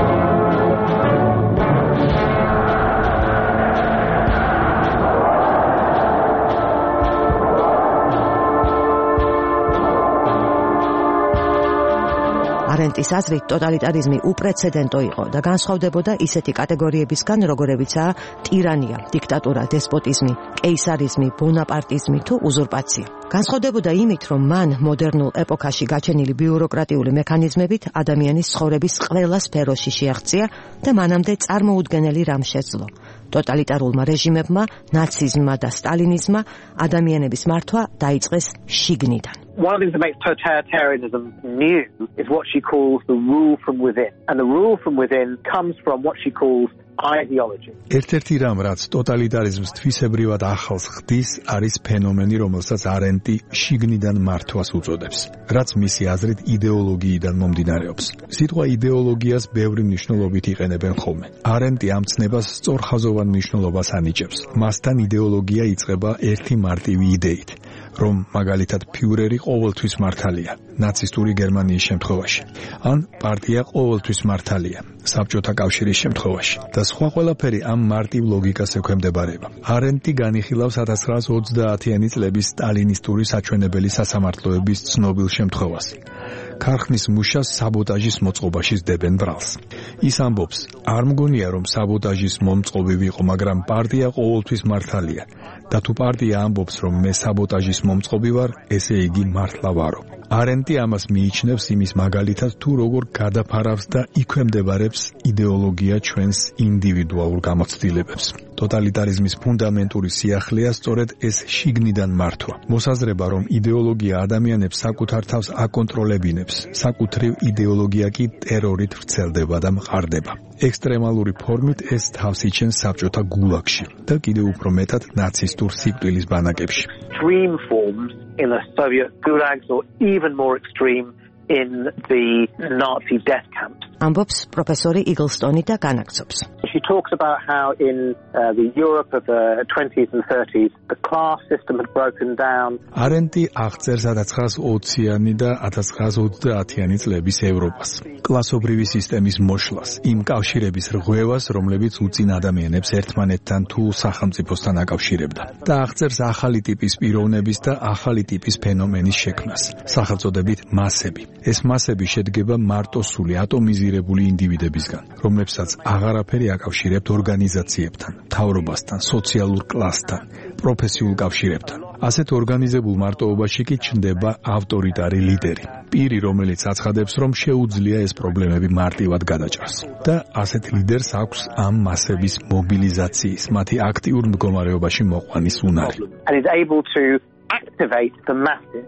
არენტის აზრით ტოტალიტარიზმი უპრეცედენტო იყო და განსხვავდებოდა ისეთი კატეგორიებისგან, როგორებიცაა ტირანია, დიქტატურა, დესპოტიზმი, კეისარიზმი, ბონაპარტიზმი თუ უზურპაცია. განსხვავდებოდა იმით, რომ მან მოდერნულ ეპოქაში გაჩენილი ბიუროკრატიული მექანიზმებით ადამიანის ცხოვრების ყველა სფეროში შეაღწია და მანამდე წარმოუდგენელი რამ შეძლო. ტოტალიტარულმა რეჟიმებმა, ნაციზმმა და სტალინიზმმა ადამიანების მართვა დაიწყეს შიგნიდან. One of the things that makes totalitarianism new is what she calls the rule from within. And the rule from within comes from what she calls ideology. ერთ-ერთი რამ, რაც ტოტალიტარიზმს თვისებრივად ახალს ხდის, არის ფენომენი, რომელსაც არენტი შიგნიდან მართვას უწოდებს, რაც მისი აზრით იდეოლოგიიდან მომდინარეობს. სიტყვა იდეოლოგიას ბევრი მნიშვნელობით იყენებენ ხოლმე. არენტი ამ ცნებას სწორხაზოვან მნიშვნელობას ანიჭებს. მასთან იდეოლოგია იწყება ერთი მარტივი იდეით, რომ მაგალითად ფიურერი ყოველთვის მართალია, ნაცისტური გერმანიის შემთხვევაში, ან პარტია ყოველთვის მართალია, საბჭოთა კავშირის შემთხვევაში და სხვა ყველაფერი ამ მარტივ ლოგიკას ექვემდებარება. არენტი განიხილავს 1930-იანი წლების სტალინისტური საჩვენებელი სასამართლოების ცნობილ შემთხვევას. ქარხნის მუშას საბოტაჟის მოწყობაში სდებენ ბრალს. ის ამბობს, არ მგონია რომ საბოტაჟის მომწყობი ვიყო, მაგრამ პარტია ყოველთვის მართალია და თუ პარტია ამბობს რომ მე საბოტაჟის მომწყობი ვარ, ესე იგი მართლა ვარო. არენტი ამას მიიჩნევს იმის მაგალითად თუ როგორ გადაფარავს და იქვემდებარებს იდეოლოგია ჩვენს ინდივიდუალურ გამოცდილებებს. ტოტალიტარიზმის ფუნდამენტური სიახლეა სწორედ ეს შიგნიდან მართვა. მოსაზრება, რომ იდეოლოგია ადამიანებს საკუთარ თავს აკონტროლებინებს, საკუთრივ იდეოლოგია კი ტერორით ვრცელდება და მყარდება. ექსტრემალური ფორმით ეს თავს იჩენს საბჭოთა გულაგში და კიდევ უფრო მეტად ნაცისტურ სიკვდილის ბანაკებში. Extreme forms in the Soviet gulags or even more extreme in the Nazi death camps. ამბობს პროფესორი იგლსტონი და განაგრძობს. She talks about how in the Europe of the 20s and 30s the class system had broken down. არენტი აღწერს 1920-იანი და 1930-იანი წლების ევროპას. კლასობრივი სისტემის მოშლას, იმ კავშირების რღვევას, რომლებიც უწინ ადამიანებს ერთმანეთთან თუ სახელმწიფოსთან აკავშირებდა. და აღწერს ახალი ტიპის პიროვნების და ახალი ტიპის ფენომენის შექმნას, სახელწოდებით მასები. ეს მასები შედგება მარტოსული ატომიზირებული ინდივიდებისგან, რომლებსაც აღარაფერი აკავშირებთ ორგანიზაციებთან, მთავრობასთან, სოციალურ კლასთან, პროფესიულ კავშირებთან. ასეთ ორგანიზებულ მარტოობაში კი ჩნდება ავტორიტარი ლიდერი, პირი, რომელიც აცხადებს, რომ შეუძლია ეს პრობლემები მარტივად გადაჭრას. და ასეთ ლიდერს აქვს ამ მასების მობილიზაციის, მათი აქტიურ მდგომარეობაში მოყვანის უნარი. And is able to activate the masses.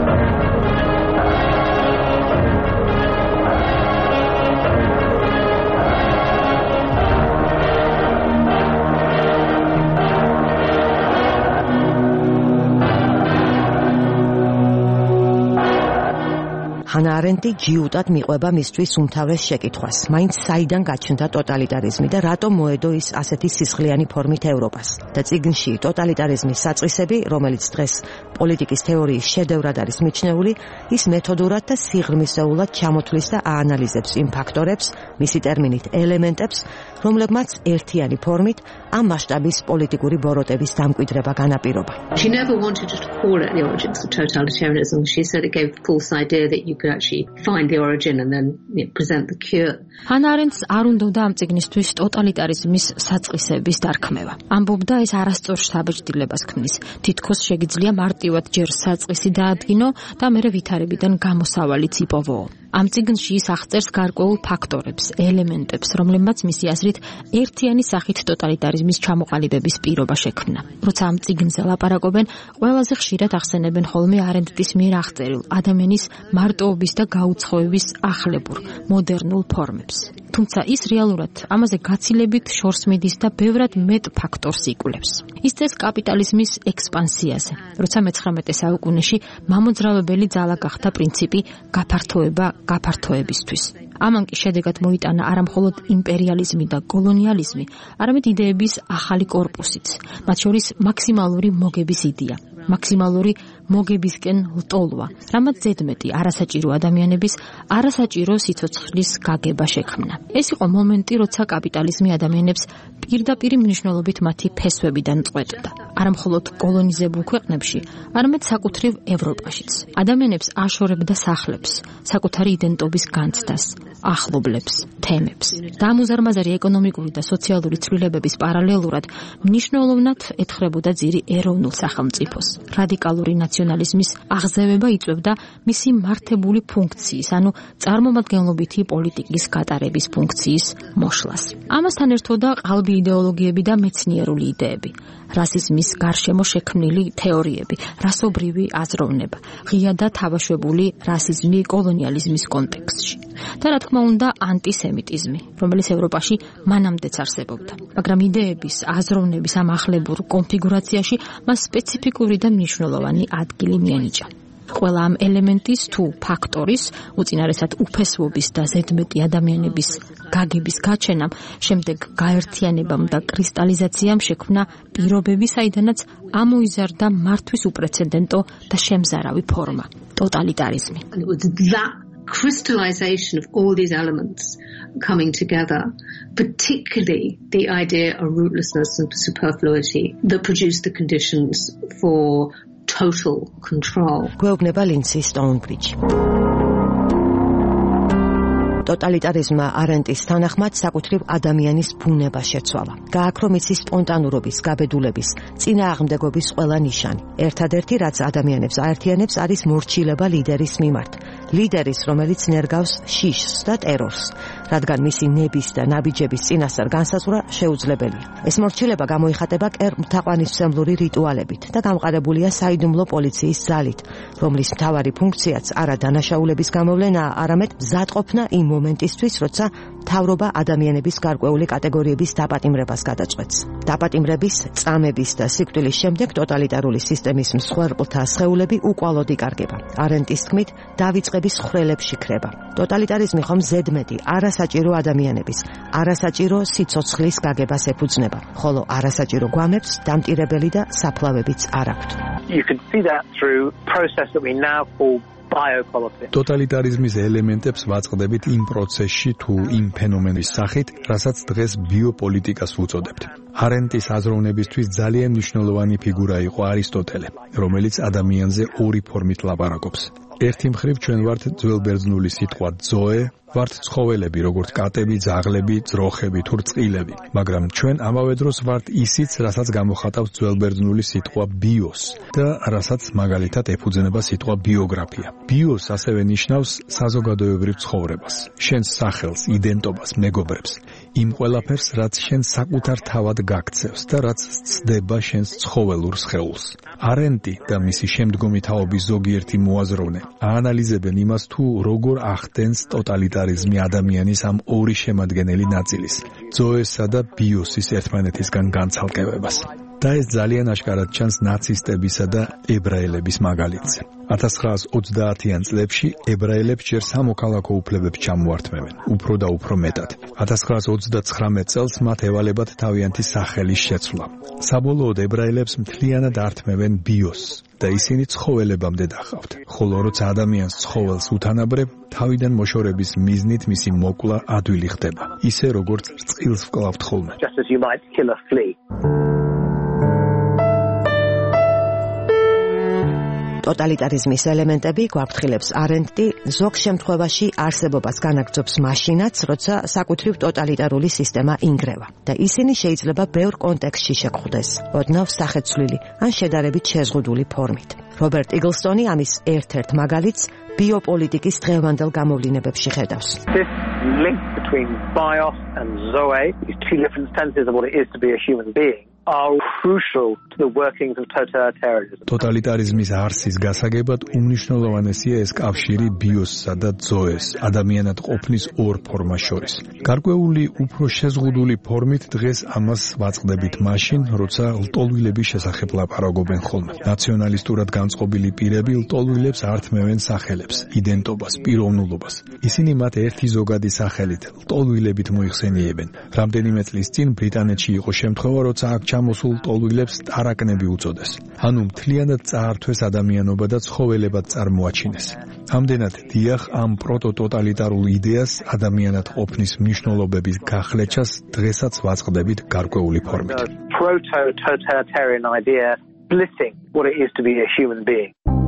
ჰანა არენტი ჯიუტად მიყვება მისთვის უმთავრეს შეკითხვას, მაინც საიდან გაჩნდა ტოტალიტარიზმი და რატომ მოედო ის ასეთი სისხლიანი ფორმით ევროპას. და წიგნში ტოტალიტარიზმის საწყისები, რომელიც დღეს პოლიტიკის თეორიის შედევრად არის მიჩნეული, ის მეთოდურად და სიღრმისეულად ჩამოთვლის და აანალიზებს იმ ფაქტორებს, მისი ტერმინით ელემენტებს, რომლებმაც ერთიანი ფორმით ამ მასშტაბის პოლიტიკური ბოროტების დამკვიდრება განაპირობა. She never wanted to call it the origins of totalitarianism. She said it gave a false idea that you could actually find the origin and then present the cure. ჰანა არენტს არ უნდოდა ამ წიგნისთვის ტოტალიტარიზმის საწყისების დარქმევა. ამბობდა ეს არასწორ საბეჭდილებას ქმნის. თითქოს შეგიძლია მარტივად ჯერ საწყისი დაადგინო და მერე ვითარებიდან გამოსავალიც იპოვო. ამ წიგნში ის აღწერს გარკვეულ ფაქტორებს, ელემენტებს, რომლებმაც მისი აზრით ერთიანი სახით ტოტალიტარიზმის ჩამოყალიბების პირობა შექმნა. როცა ამ წიგნზე ლაპარაკობენ, ყველაზე ხშირად ახსენებენ ხოლმე არენტის მიერ აღწერილ ადამიანის მარტოობის და გაუცხოების ახლებურ, მოდერნულ ფორმებს. თუმცა ის რეალურად ამაზე გაცილებით შორს მიდის და ბევრად მეტ ფაქტორს იკვლევს. ის წეს კაპიტალიზმის ექსპანსიაზე, როცა მე-19 საუკუნეში მამოძრავებელი ძალა გახდა პრინციპი გაფართოება გაფართოებისთვის. ამან კი შედეგად მოიტანა არა მხოლოდ იმპერიალიზმი და კოლონიალიზმი, არამედ იდეების ახალი კორპუსიც, მათ შორის მაქსიმალური მოგების იდეა, მაქსიმალური მოგებისკენ ლტოლვა, რამაც ზედმეტი არასაჭირო ადამიანების არასაჭირო სიცოცხლის გაგება შექმნა. ეს იყო მომენტი, როცა კაპიტალიზმი ადამიანებს პირდაპირ მნიშვნელობით მათი ფესვებიდან წყვეტდა. არა მხოლოდ კოლონიზებულ ქვეყნებში, არამედ საკუთრივ ევროპაშიც. ადამიანებს აშორებდა სახლებს, საკუთარი იდენტობის განცდას, ახლობლებს, თემებს. და ამ უზარმაზარი ეკონომიკური და სოციალური ცვლილებების პარალელურად მნიშვნელოვნად ეთხრებოდა ძირი ეროვნულ სახელმწიფოს. რადიკალური ნაციონალიზმის აღზევება იწვევდა მისი მართებული ფუნქციის, ანუ წარმომადგენლობითი პოლიტიკის გატარების ფუნქციის მოშლას. ამასთან ერთოდა ყალბი იდეოლოგიები და მეცნიერული იდეები, რასიზმის გარშემო შექმნილი თეორიები, რასობრივი აზროვნება, ღია და თავაშვებული რასიზმი კოლონიალიზმის კონტექსტში. და რა თქმა უნდა, ანტისემიტიზმი, რომელიც ევროპაში მანამდეც არსებობდა. მაგრამ იდეების, აზროვნების ამ ახლებურ კონფიგურაციაში მას სპეციფიკური და მნიშვნელოვანი ადგილი მიენიჭა. ყველა ამ ელემენტის თუ ფაქტორის, უწინარესად უფესვობის და ზედმეტი ადამიანების გაგების გაჩენამ, შემდეგ გაერთიანებამ და კრისტალიზაციამ შექმნა პირობები, საიდანაც ამოიზარდა მართვის უპრეცედენტო და შემზარავი ფორმა ტოტალიტარიზმი. Crystallization of all these elements coming together, particularly the idea of rootlessness and superfluity, that produced the conditions for total control. გვეუბნება ლინდსი სტოუნბრიჯი. ტოტალიტარიზმმა არენტის თანახმად საკუთრივ ადამიანის ბუნება შეცვალა. გააქრო მისი სპონტანურობის, გაბედულების, წინააღმდეგობის ყველა ნიშანი. ერთადერთი, რაც ადამიანებს აერთიანებს, არის მორჩილება ლიდერის მიმართ. ლიდერის, რომელიც ნერგავს შიშს და ტერორს, რადგან მისი ნების და ნაბიჯების წინასწარ განსაზღვრა შეუძლებელია. ეს მორჩილება გამოიხატება მთაყვანისმცემლური რიტუალებით და გამყარებულია საიდუმლო პოლიციის ძალით, რომლის მთავარი ფუნქციაც არა დანაშაულების გამოვლენაა, არამედ მზადყოფნა იმ მომენტისთვის, როცა მთავრობა ადამიანების გარკვეული კატეგორიების დაპატიმრებას გადაწყვეტს. დაპატიმრების, წამების და სიკვდილის შემდეგ ტოტალიტარული სისტემის მსხვერპლთა სხეულები უკვალოდ იკარგება. არენტის თქმით, დავიწყების ხვრელებში ქრება. ტოტალიტარიზმი ხომ ზედმეტი არასაჭირო ადამიანების, არასაჭირო სიცოცხლის გაგებას ეფუძნება, ხოლო არასაჭირო გვამებს დამტირებელი და საფლავებიც არ აქვთ. You can see that through a process that we now call ტოტალიტარიზმის ელემენტებს ვაწყდებით იმ პროცესში თუ იმ ფენომენის სახით, რასაც დღეს ბიოპოლიტიკას უწოდებთ. არენტის აზროვნებისთვის ძალიან მნიშვნელოვანი ფიგურა იყო არისტოტელე, რომელიც ადამიანზე ორი ფორმით ლაპარაკობს. ერთი მხრივ ჩვენ ვართ ძველბერძნული სიტყვა ძოე, ვართ ცხოველები, როგორც კატები, ძაღლები, ძროხები თუ რწყილები, მაგრამ ჩვენ ამავე დროს ვართ ისიც, რასაც გამოხატავს ძველბერძნული სიტყვა ბიოს და რასაც მაგალითად ეფუძნება სიტყვა ბიოგრაფია. ბიოს ასევე ნიშნავს საზოგადოებრივ ცხოვრებას, შენს სახელს, იდენტობას, მეგობრებს, იმ ყველაფერს, რაც შენ საკუთარ თავად გაქცევს და რაც ცდება შენს ცხოველურ სხეულს. არენტი და მისი შემდგომი თაობის ზოგიერთი მოაზროვნე აანალიზებენ იმას, თუ როგორ ახდენს ტოტალიტარიზმი ადამიანის ამ ორი შემადგენელი ნაწილის, ძოესა და ბიოსის ერთმანეთისგან განცალკევებას. და ეს ძალიან აშკარად ჩანს ნაცისტებისა და ებრაელების მაგალითზე. 1930-იან წლებში ებრაელებს ჯერ სამოქალაქო უფლებებს ჩამოართმევენ, უფრო და უფრო მეტად. 1939 წელს მათ ევალებათ თავიანთი სახელის შეცვლა. საბოლოოდ ებრაელებს მთლიანად ართმევენ ბიოსს და ისინი ცხოველებამდე დახავთ. ხოლო როცა ადამიანს ცხოველს უთანაბრებ, თავიდან მოშორების მიზნით მისი მოკლა ადვილი ხდება, ისე როგორც რწყილს ვკლავთ ხოლმე. Just as you might kill a flea. ტოტალიტარიზმის ელემენტები გვაფრთხილებს არენტი ზოგ შემთხვევაში არსებობას განაგრძობს მაშინაც, როცა საკუთრივ ტოტალიტარული სისტემა ინგრევა და ისინი შეიძლება ბევრ კონტექსტში შეგვხვდეს, ოდნავ სახეცვლილი ან შედარებით შეზღუდული ფორმით. რობერტ იგლსტონი ამის ერთ-ერთ მაგალითს ბიოპოლიტიკის დღევანდელ გამოვლინებებში ხედავს. This link between bios and zoe is two different senses of what it is to be a human being. are crucial to the workings of totalitarianism. Totalitarianismის არსის გასაგებად უმნიშვნელოვანესია ეს კავშირი ბიოსსა და ძოეს, ადამიანად ყოფნის ორ ფორმას შორის. გარკვეული უფრო შეზღუდული ფორმით დღეს ამას ვაწყდებით მაშინ, როცა ლტოლვილების შესახებ ლაპარაკობენ ხოლმე. ნაციონალისტურად განწყობილი პირები ლტოლვილებს ართმევენ სახელებს, იდენტობას, პიროვნულობას. ისინი მათ ერთი ზოგადი სახელით, ლტოლვილებით მოიხსენიებენ. რამდენიმე წლის წინ ბრიტანეთში იყო შემთხვევა, როცა აქ ჩამოსულ ლტოლვილებს ტარაკნები უწოდეს. ანუ მთლიანად წაართვეს ადამიანობა და ცხოველებად წარმოაჩინეს. ამდენად დიახ ამ პროტოტოტალიტარულ იდეას ადამიანად ყოფნის მნიშვნელობების გახლეჩას დღესაც ვაწყდებით გარკვეული ფორმით. Proto-totalitarian idea splitting what it is to be a human being.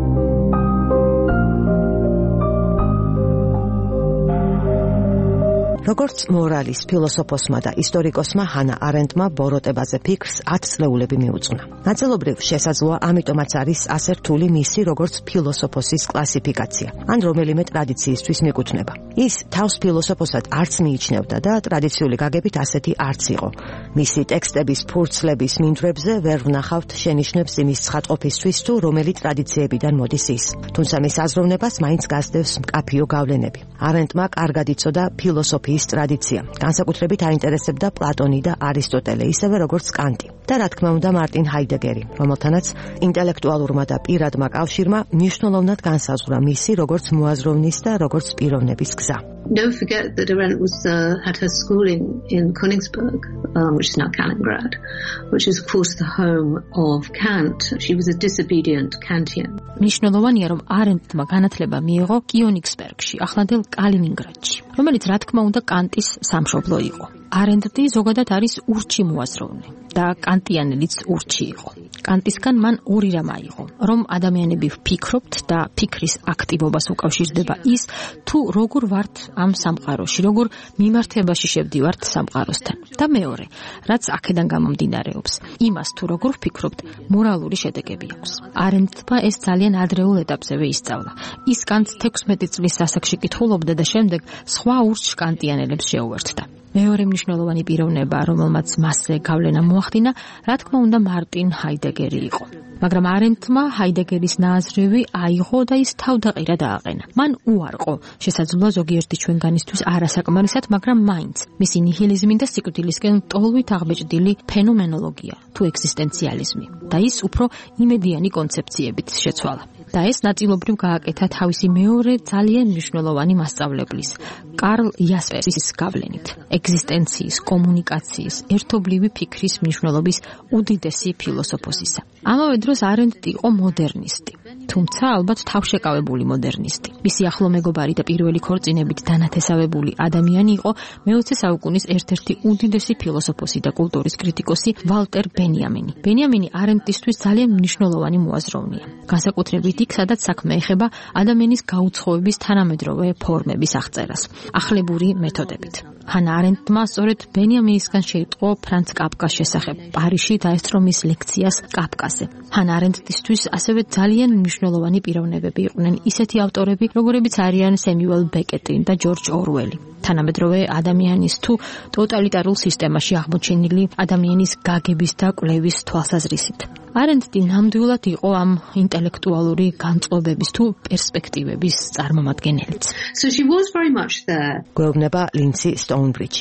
როგორც მორალის ფილოსოფოსმა და ისტორიკოსმა ჰანა არენდმა ბოროტებაზე ფიქრს 10 წლეულები მიუძღვნა. ნაწილობრივ შესაძლოა ამიტომაც არის ასე რთული მისი როგორც ფილოსოფოსის კლასიფიკაცია, ან რომელიმე ტრადიციისთვის მიკუთვნება. ის თავს ფილოსოფოსად არც მიიჩნევდა და ტრადიციული გაგებით ასეთი არც იყო. მისი ტექსტების ფურცლების მინდვრებზე ვერ ვნახავთ შენიშვნებს იმის ცხადყოფისთვის თუ რომელი ტრადიციებიდან მოდის ის. თუმცა მის აზროვნებას მაინც გასდევს მკაფიო გავლენები. არენდმა კარგად იცოდა ფილოსოფიის ტრადიცია. განსაკუთრებით აინტერესებდა პლატონი და არისტოტელე, ისევე როგორც კანტი. და რა თქმა უნდა მარტინ ჰაიდეგერი, რომელთანაც ინტელექტუალურმა და პირადმა კავშირმა მნიშვნელოვნად განსაზღვრა მისი როგორც მოაზროვნის და როგორც პიროვნების გზა. Don't forget that Arendt had her schooling in Königsberg, which is now Kaliningrad, which is of course the home of Kant. She was a disobedient Kantian. მნიშვნელოვანია, რომ არენდმა განათლება მიიღო კიონიგსბერგში, ახლანდელ კალინინგრადში, რომელიც რა თქმა უნდა კანტის სამშობლო იყო. არენდი ზოგადად არის ურჩი მოაზროვნე და კანტიანელიც ურჩი იყო. კანტისგან მან ორი რამ აიღო, რომ ადამიანები ვფიქრობთ და ფიქრის აქტივობას უკავშირდება ის, თუ როგორ ვართ ამ სამყაროში, როგორ მიმართებაში შევდივართ სამყაროსთან. და მეორე, რაც აქედან გამომდინარეობს, იმას თუ როგორ ვფიქრობთ, მორალური შედეგები აქვს. არენდმა ეს ძალიან ადრეულ ეტაპზევე ისწავლა. ის კანტს 16 წლის ასაკში კითხულობდა და შემდეგ სხვა ურჩ კანტიანელებს შეუერთდა. მეორე მნიშვნელოვანი პიროვნება, რომელმაც მასზე გავლენა მოახდინა, რა თქმა უნდა მარტინ ჰაიდეგერი იყო. მაგრამ არენდმა ჰაიდეგერის ნააზრევი აიღო და ის თავდაყირა დააყენა. მან უარყო, შესაძლოა ზოგიერთი ჩვენგანისთვის არასაკმარისად, მაგრამ მაინც მისი ნიჰილიზმი და სიკვდილისკენ ტოლვით აღბეჭდილი ფენომენოლოგია თუ ეგზისტენციალიზმი და ის უფრო იმედიანი კონცეფციებით შეცვალა. და ეს ნაწილობრივ გააკეთა თავისი მეორე ძალიან მნიშვნელოვანი მასწავლებლის, კარლ იასპერსის გავლენით. ეგზისტენციის, კომუნიკაციის, ერთობლივი ფიქრის მნიშვნელობის უდიდესი ფილოსოფოსისა. ამავე დროს არენდი იყო მოდერნისტი, თუმცა ალბათ თავშეკავებული მოდერნისტი. მისი ახლო მეგობარი და პირველი ქორწინებით დანათესავებული ადამიანი იყო მე-20 საუკუნის ერთ-ერთი უდიდესი ფილოსოფოსი და კულტურის კრიტიკოსი ვალტერ ბენიამინი. ბენიამინი არენდისთვის ძალიან მნიშვნელოვანი მოაზროვნეა. განსაკუთრებით იქ, სადაც საქმე ეხება ადამიანის გაუცხოების თანამედროვე ფორმების აღწერას, ახლებური მეთოდებით. ჰანა არენდმა სწორედ ბენიამინისგან შეიტყო ფრანც კაფკას შესახებ პარიზში დაესწრო მის ლექციას კაფკაზე. ჰანა არენდისთვის ასევე ძალიან მნიშვნელოვანი პიროვნებები იყვნენ ისეთი ავტორები, როგორებიც არიან სემიუელ ბეკეტი და ჯორჯ ორუელი. თანამედროვე ადამიანის თუ ტოტალიტარულ სისტემაში აღმოჩენილი ადამიანის გაგების და კვლევის თვალსაზრისით. არენდი ნამდვილად იყო ამ ინტელექტუალური განწყობების თუ პერსპექტივების წარმომადგენელიც. So she was very much there. გვეუბნება ლინცი სტოუნბრიჯი.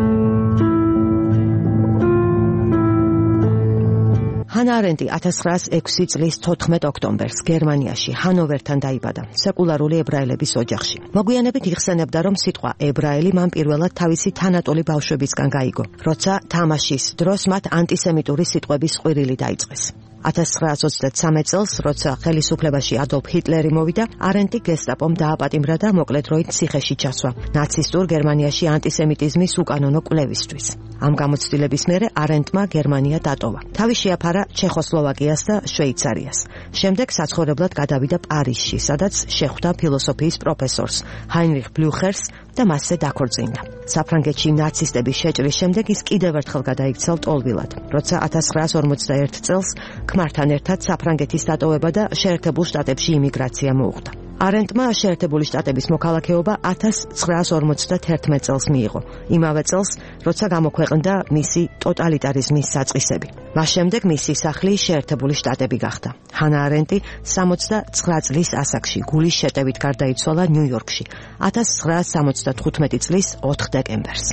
ჰანა არენდი 1906 წლის 14 ოქტომბერს გერმანიაში ჰანოვერთან დაიბადა, სეკულარული ებრაელების ოჯახში. მოგვიანებით იხსენებდა, რომ სიტყვა ებრაელი მან პირველად თავისი თანატოლი ბავშვებისგან გაიგო, როცა თამაშის დროს მათ ანტისემიტური სიტყვების ყვირილი დაიწყეს. 1923 წელს, როცა ხელისუფლებაში ადოლფ ჰიტლერი მოვიდა, არენდი გესტაპომ დააპატიმრა და მოკლე დროით ციხეში ჩასვა ნაცისტურ გერმანიაში ანტისემიტიზმის უკანონო კვლევისთვის. ამ გამოცდილების მერე არენდმა გერმანია დატოვა. თავი შეაფარა ჩეხოსლოვაკიას და შვეიცარიას. შემდეგ საცხოვრებლად გადავიდა პარიზში, სადაც შეხვდა ფილოსოფიის პროფესორს ჰაინრიხ ბლუხერს და მასზე დაქორწინდა. საფრანგეთში ნაცისტების შეჭრის შემდეგ ის კიდევ ერთხელ გადაიქცა ლტოლვილად, როცა 1941 წელს ქმართან ერთად საფრანგეთის დატოვება და შეერთებულ შტატებში იმიგრაცია მოუხდა. არენტმა შეერთებული შტატების მოქალაქეობა 1951 წელს მიიღო. იმავე წელს, როცა გამოქვეყნდა მისი ტოტალიტარიზმის საწყისები. მას შემდეგ მისი სახლი შეერთებული შტატები გახდა. ჰანა არენტი 69 წლის ასაკში გულის შეტევით გარდაიცვალა ნიუ-იორკში 1975 წლის 4 დეკემბერს.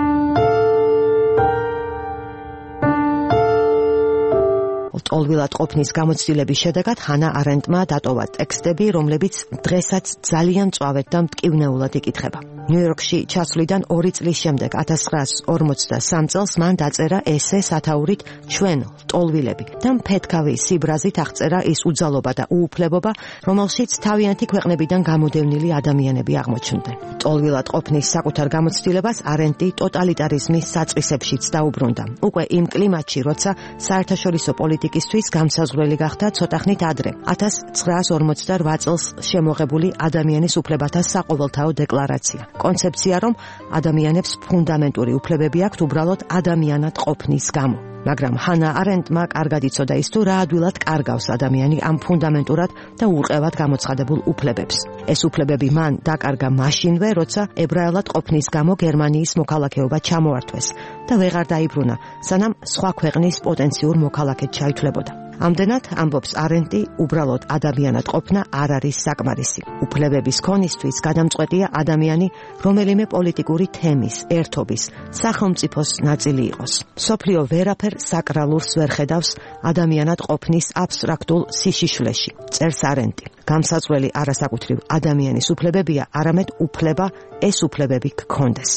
ტოლვილად ყოფნის გამოცდილების შედეგად ჰანა არენტმა დატოვა ტექსტები, რომლებიც დღესაც ძალიან მწვავედ და მტკივნეულად იკითხება. ნიუ-იორკში ჩასვლიდან 2 წლის შემდეგ 1943 წელს მან დაწერა ესე სათაურით ჩვენ ტოლვილები და მფეთქავი სიბრაზით აღწერა ის უძალობა და უუფლებობა, რომელშიც თავიანთი ქვეყნებიდან გამოდევნილი ადამიანები აღმოჩნდნენ. ტოლვილად ყოფნის საკუთარ გამოცდილებას არენტი ტოტალიტარიზმის საწყისებშიც დაუბრუნდა. უკვე იმ კლიმატში, როცა საერთაშორისო პოლიტიკისთვის გამსაზღვრელი გახდა ცოტახნით ადრე, 1948 წელს შემოღებული ადამიანის უფლებათა საყოველთაო დეკლარაცია. კონცეფცია, რომ ადამიანებს ფუნდამენტური უფლებები აქვთ უბრალოდ ადამიანად ყოფნის გამო. მაგრამ ჰანა არენტმა კარგად იცოდა ის თუ რა ადვილად კარგავს ადამიანი ამ ფუნდამენტურად და ურყევად გამოცხადებულ უფლებებს. ეს უფლებები მან დაკარგა მაშინვე, როცა ებრაელად ყოფნის გამო გერმანიის მოქალაქეობა ჩამოართვეს და ვეღარ დაიბრუნა, სანამ სხვა ქვეყნის პოტენციურ მოქალაქედ ჩაითვლებოდა. ამდენად, ამბობს არენტი, უბრალოდ ადამიანად ყოფნა არ არის საკმარისი. უფლებების ქონისთვის გადამწყვეტია ადამიანი რომელიმე პოლიტიკური თემის, ერთობის, სახელმწიფოს ნაწილი იყოს. მსოფლიო ვერაფერ საკრალურს ვერ ხედავს ადამიანად ყოფნის აბსტრაქტულ სიშიშვლეში, წერს არენტი. გამსაძვრელი არასაკუთრივ ადამიანის უფლებებია, არამედ უფლება ეს უფლებები გქონდეს.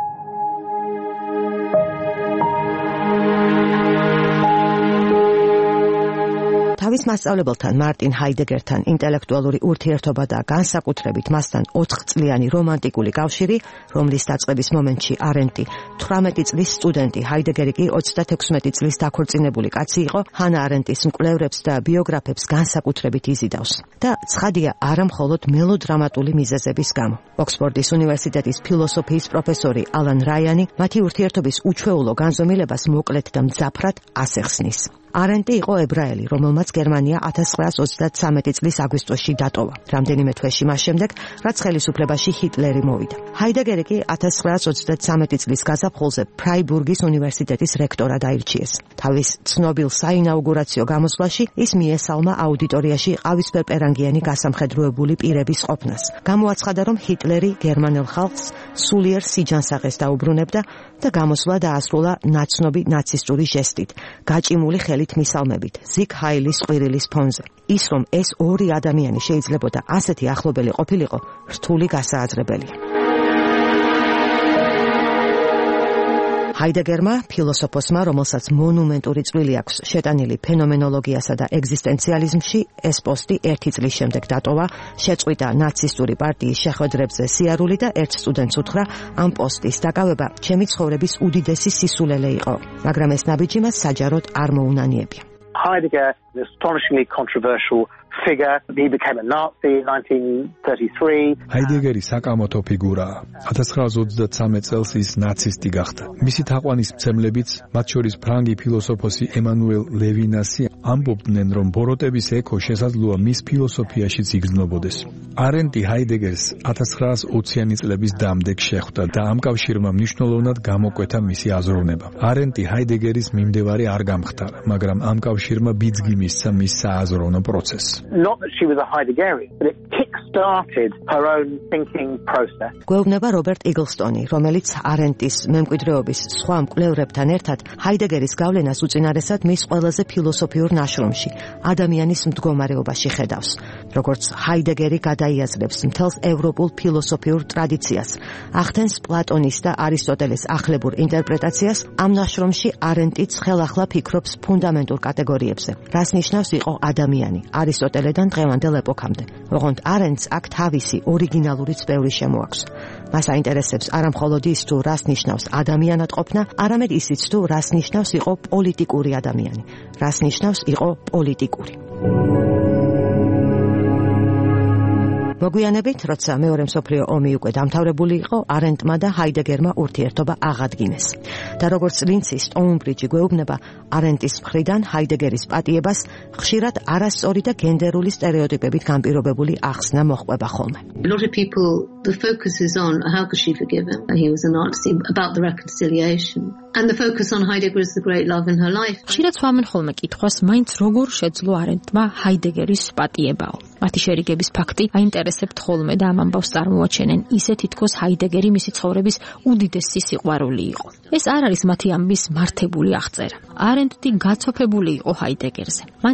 თავის მასწავლებელთან მარტინ ჰაიდეგერთან ინტელექტუალური ურთიერთობა და განსაკუთრებით მასთან 4 წლიანი რომანტიკული კავშირი, რომლის დაწყების მომენტში არენტი 18 წლის სტუდენტი, ჰაიდეგერი კი 36 წლის დაქორწინებული კაცი იყო, ჰანა არენტის მკვლევრებს და ბიოგრაფებს განსაკუთრებით იზიდავს. და ცხადია არა მხოლოდ მელოდრამატული მიზეზების გამო. ოქსფორდის უნივერსიტეტის ფილოსოფიის პროფესორი ალან რაიანი მათი ურთიერთობის უჩვეულო განზომილებას მოკლედ და მძაფრად ასახსნის. არენტი იყო ებრაელი, რომელმაც გერმანია 1933 წლის აგვისტოში დატოვა. რამდენიმე თვეში მას შემდეგ, რაც ხელისუფლებაში ჰიტლერი მოვიდა. ჰაიდეგერი კი 1933 წლის გაზაფხულზე ფრაიბურგის უნივერსიტეტის რექტორად აირჩიეს. თავის ცნობილ საინაუგურაციო გამოსვლაში ის მიესალმა აუდიტორიაში ყავისფერპერანგიანი გასამხედროებული პირების ყოფნას. გამოაცხადა, რომ ჰიტლერი გერმანელ ხალხს სულიერ სიჯანსაღეს დაუბრუნებდა და გამოსვლა დაასრულა ნაცნობი ნაცისტური ჟესტით, გაჭიმული ხელით მისალმებით, ზიგ ჰაილის ყვირილის ფონზე. ის, რომ ეს ორი ადამიანი შეიძლებოდა ასეთი ახლობელი ყოფილიყო, რთული გასააზრებელია. ჰაიდეგერმა, ფილოსოფოსმა, რომელსაც მონუმენტური წვლილი აქვს შეტანილი ფენომენოლოგიასა და ეგზისტენციალიზმში, ეს პოსტი 1 წლის შემდეგ დატოვა, შეწყვიტა ნაცისტური პარტიის შეხვედრებზე სიარული და ერთ სტუდენტს უთხრა, ამ პოსტის დაკავება ჩემი ცხოვრების უდიდესი სისულელე იყო, მაგრამ ეს ნაბიჯი მას საჯაროდ არ მოუნანიებია. Heidegger is an astonishingly controversial figure. He became a Nazi in 1933. ჰაიდეგერი საკამათო ფიგურაა. 1933 წელს ის ნაცისტი გახდა. მისი თაყვანისმცემლებიც, მათ შორის ფრანგი ფილოსოფოსი ემანუელ ლევინასი, ამბობდნენ, რომ ბოროტების ექო შესაძლოა მის ფილოსოფიაშიც იგრძნობოდეს. არენტი ჰაიდეგერს 1920-იანი წლების დამდეგ შეხვდა და ამ კავშირმა მნიშვნელოვნად გამოკვეთა მისი აზროვნება. არენტი ჰაიდეგერის მიმდევარი არ გამხდარა, მაგრამ ამ კავშირმა ბიძგი მისცა მის სააზროვნო პროცესს. Not that she was a Heideggerian, but it kick-started her own thinking process. გვეუბნება რობერტ იგლსტონი, რომელიც არენტის მემკვიდრეობის სხვა მკვლევრებთან ერთად ჰაიდეგერის გავლენას უწინარესად მის ყველაზე ფილოსოფიურ ნაშრომში, ადამიანის მდგომარეობაში ხედავს. როგორც ჰაიდეგერი გადაიაზრებს მთელს ევროპულ ფილოსოფიურ ტრადიციას, ახდენს პლატონის და არისტოტელეს ახლებურ ინტერპრეტაციას, ამ ნაშრომში არენტიც ხელახლა ფიქრობს ფუნდამენტურ კატეგორიებზე, რას ნიშნავს იყო ადამიანი, არისტოტელედან დღევანდელ ეპოქამდე. ოღონდ არენტს აქ თავისი ორიგინალურიც ბევრი შემოაქვს. მას აინტერესებს არა მხოლოდ ის, თუ რას ნიშნავს ადამიანად ყოფნა, არამედ ისიც, თუ რას ნიშნავს იყო პოლიტიკური ადამიანი, რას ნიშნავს იყო პოლიტიკური. მოგვიანებით, როცა მეორე მსოფლიო ომი უკვე დამთავრებული იყო, არენდმა და ჰაიდეგერმა ურთიერთობა აღადგინეს. და როგორც ლინცი სტოუნბრიჯი გვეუბნება, არენდის მხრიდან ჰაიდეგერის პატიებას ხშირად არასწორი და გენდერული სტერეოტიპებით განპირობებული ახსნა მოჰყვება ხოლმე. A lot of people, the focus is on how could she forgive him? He was a Nazi, about the reconciliation. And the focus on Heidegger is the great love in her life. ხშირად სვამენ ხოლმე კითხვას, მაინც როგორ შეძლო არენდმა ჰაიდეგერის პატიებაო. მათი შერიგების ფაქტი აინტერესებთ ხოლმე და ამ ამბავს წარმოაჩენენ ისე თითქოს ჰაიდეგერი მისი ცხოვრების უდიდესი სიყვარული იყო. ეს არ არის მათი ამბის მართებული აღწერა. არენდი გაცოფებული იყო ჰაიდეგერზე. მან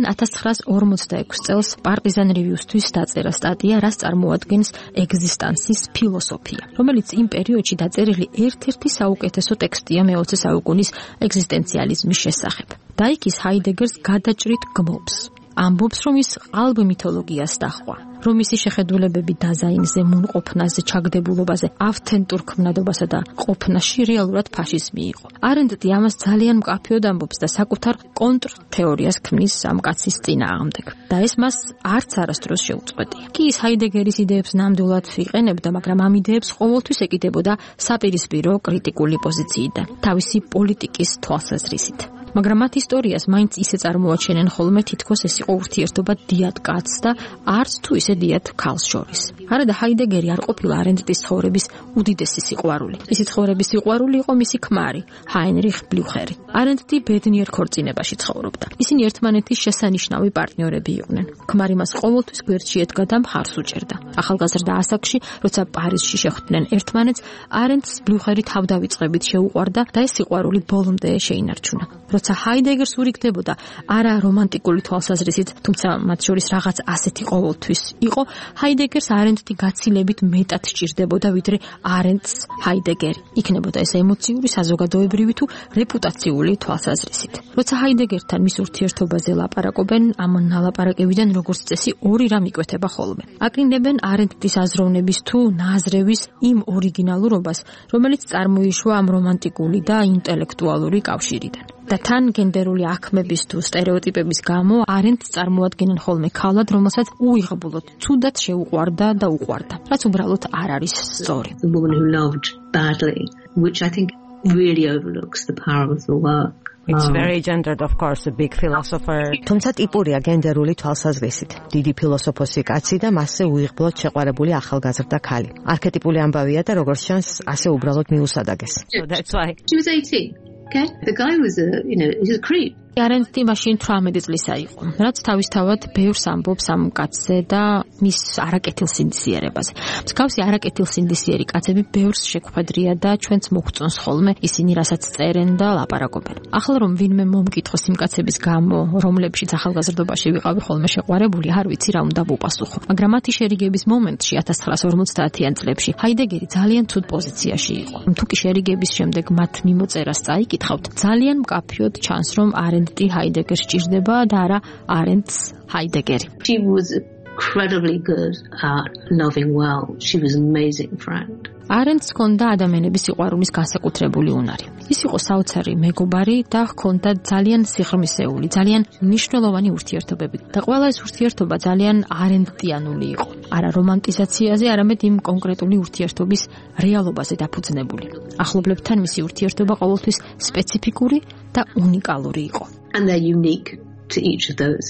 1946 წელს პარტიზან რივიუსთვის დაწერა სტატია, რაც წარმოადგენს ეგზისტანსის ფილოსოფია, რომელიც იმ პერიოდში დაწერილი ერთ-ერთი საუკეთესო ტექსტია მე-20 საუკუნის ეგზისტენციალიზმის შესახებ. და იქ ის ჰაიდეგერს გადაჭრით გმობს. ამბობს, რომ ის ყალბ მითოლოგიას დაჰყვა, რომ მისი შეხედულებები დაზაინზე, მუნყოფნაზე, ჩაგდებულობაზე, ავთენტურ ქმნადობასა და ყოფნაში რეალურად ფაშიზმი იყო. არენდი ამას ძალიან მკაფიოდ ამბობს და საკუთარ კონტრთეორიას ქმნის ამ კაცის წინააღმდეგ. და ეს მას არც არასდროს შეუწყვეტია. კი ის ჰაიდეგერის იდეებს ნამდვილად იყენებდა, მაგრამ ამ იდეებს ყოველთვის ეკიდებოდა საპირისპირო კრიტიკული პოზიციიდან, თავისი პოლიტიკის თვალსაზრისით. მაგრამ მათ ისტორიას მაინც ისე წარმოაჩენენ ხოლმე, თითქოს ეს იყო ურთიერთობა დიად კაცს და არც თუ ისე დიად ქალს შორის. არა და ჰაიდეგერი არ ყოფილა არენდის ცხოვრების უდიდესი სიყვარული. მისი ცხოვრების სიყვარული იყო მისი ქმარი, ჰაინრიხ ბლუხერი. არენდი ბედნიერ ქორწინებაში ცხოვრობდა. ისინი ერთმანეთის შესანიშნავი პარტნიორები იყვნენ. ქმარი მას ყოველთვის გვერდში ედგა და მხარს უჭერდა. ახალგაზრდა ასაკში, როცა პარიზში შეხვდნენ ერთმანეთს, არენდს ბლუხერი თავდავიწყებით შეუყვარდა და ეს სიყვარული ბოლომდე შეინარჩუნა. როცა ჰაიდეგერს ურიგდებოდა არა რომანტიკული თვალსაზრისით, თუმცა მათ შორის რაღაც ასეთი ყოველთვის იყო, ჰაიდეგერს არენდი გაცილებით მეტად სჭირდებოდა, ვიდრე არენდს ჰაიდეგერი. იქნებოდა ეს ემოციური, საზოგადოებრივი თუ რეპუტაციული თვალსაზრისით. როცა ჰაიდეგერთან მის ურთიერთობაზე ლაპარაკობენ, ამ ნალაპარაკებიდან როგორც წესი ორი რამ იკვეთება ხოლმე. აკრინებენ არენდის აზროვნების თუ ნაზრევის იმ ორიგინალურობას, რომელიც წარმოიშვა ამ რომანტიკული და ინტელექტუალური კავშირიდან. და თან გენდერული აქმების თუ სტერეოტიპების გამო არენდს წარმოადგენენ ხოლმე ქალად, რომელსაც უიღბლოდ ცუდად შეუყვარდა და უყვარდა, რაც უბრალოდ არ არის სწორი. The woman who loved badly, which I think really overlooks the power of the work. It's very gendered, of course, a big philosopher. თუმცა ტიპურია გენდერული თვალსაზრისით. დიდი ფილოსოფოსი კაცი და მასზე უიღბლოდ შეყვარებული ახალგაზრდა ქალი. არქეტიპული ამბავია და როგორც ჩანს, ასე უბრალოდ მიუსადაგეს. So that's why. She was 18. Okay? The guy was he's a creep. არენდი მაშინ 18 წლისა იყო, რაც თავისთავად ბევრს ამბობს ამ კაცზე და მის არაკეთილსინდისიერებაზე. მსგავსი არაკეთილსინდისიერი კაცები ბევრს შეგვხედრია და ჩვენც მოგვწონს ხოლმე ისინი, რასაც წერენ და ლაპარაკობენ. ახლა რომ ვინმე მომკითხოს იმ კაცების გამო, რომლებშიც ახალგაზრდობაში ვიყავი ხოლმე შეყვარებული, არ ვიცი რა უნდა ვუპასუხო. მაგრამ მათი შერიგების მომენტში 1950-იან წლებში ჰაიდეგერი ძალიან ცუდ პოზიციაში იყო. თუ კი შერიგების შემდეგ მათ მიმოწერას წაიკითხავთ, ძალიან მკაფიოდ ჩანს, რომ არენდი ჰაიდეგერს სჭირდება და არა არენდს ჰაიდეგერი. She was incredibly good at loving well. She was an amazing friend. არენდს ჰქონდა ადამიანების სიყვარულის განსაკუთრებული უნარი. ის იყო საოცარი მეგობარი და ჰქონდა ძალიან სიღრმისეული, ძალიან მნიშვნელოვანი ურთიერთობები. და ყველა ეს ურთიერთობა ძალიან არენდიანული იყო. არა რომანტიზაციაზე, არამედ იმ კონკრეტული ურთიერთობის რეალობაზე დაფუძნებული. ახლობლებთან მისი ურთიერთობა ყოველთვის სპეციფიკური და უნიკალური იყო. And they're unique to each of those.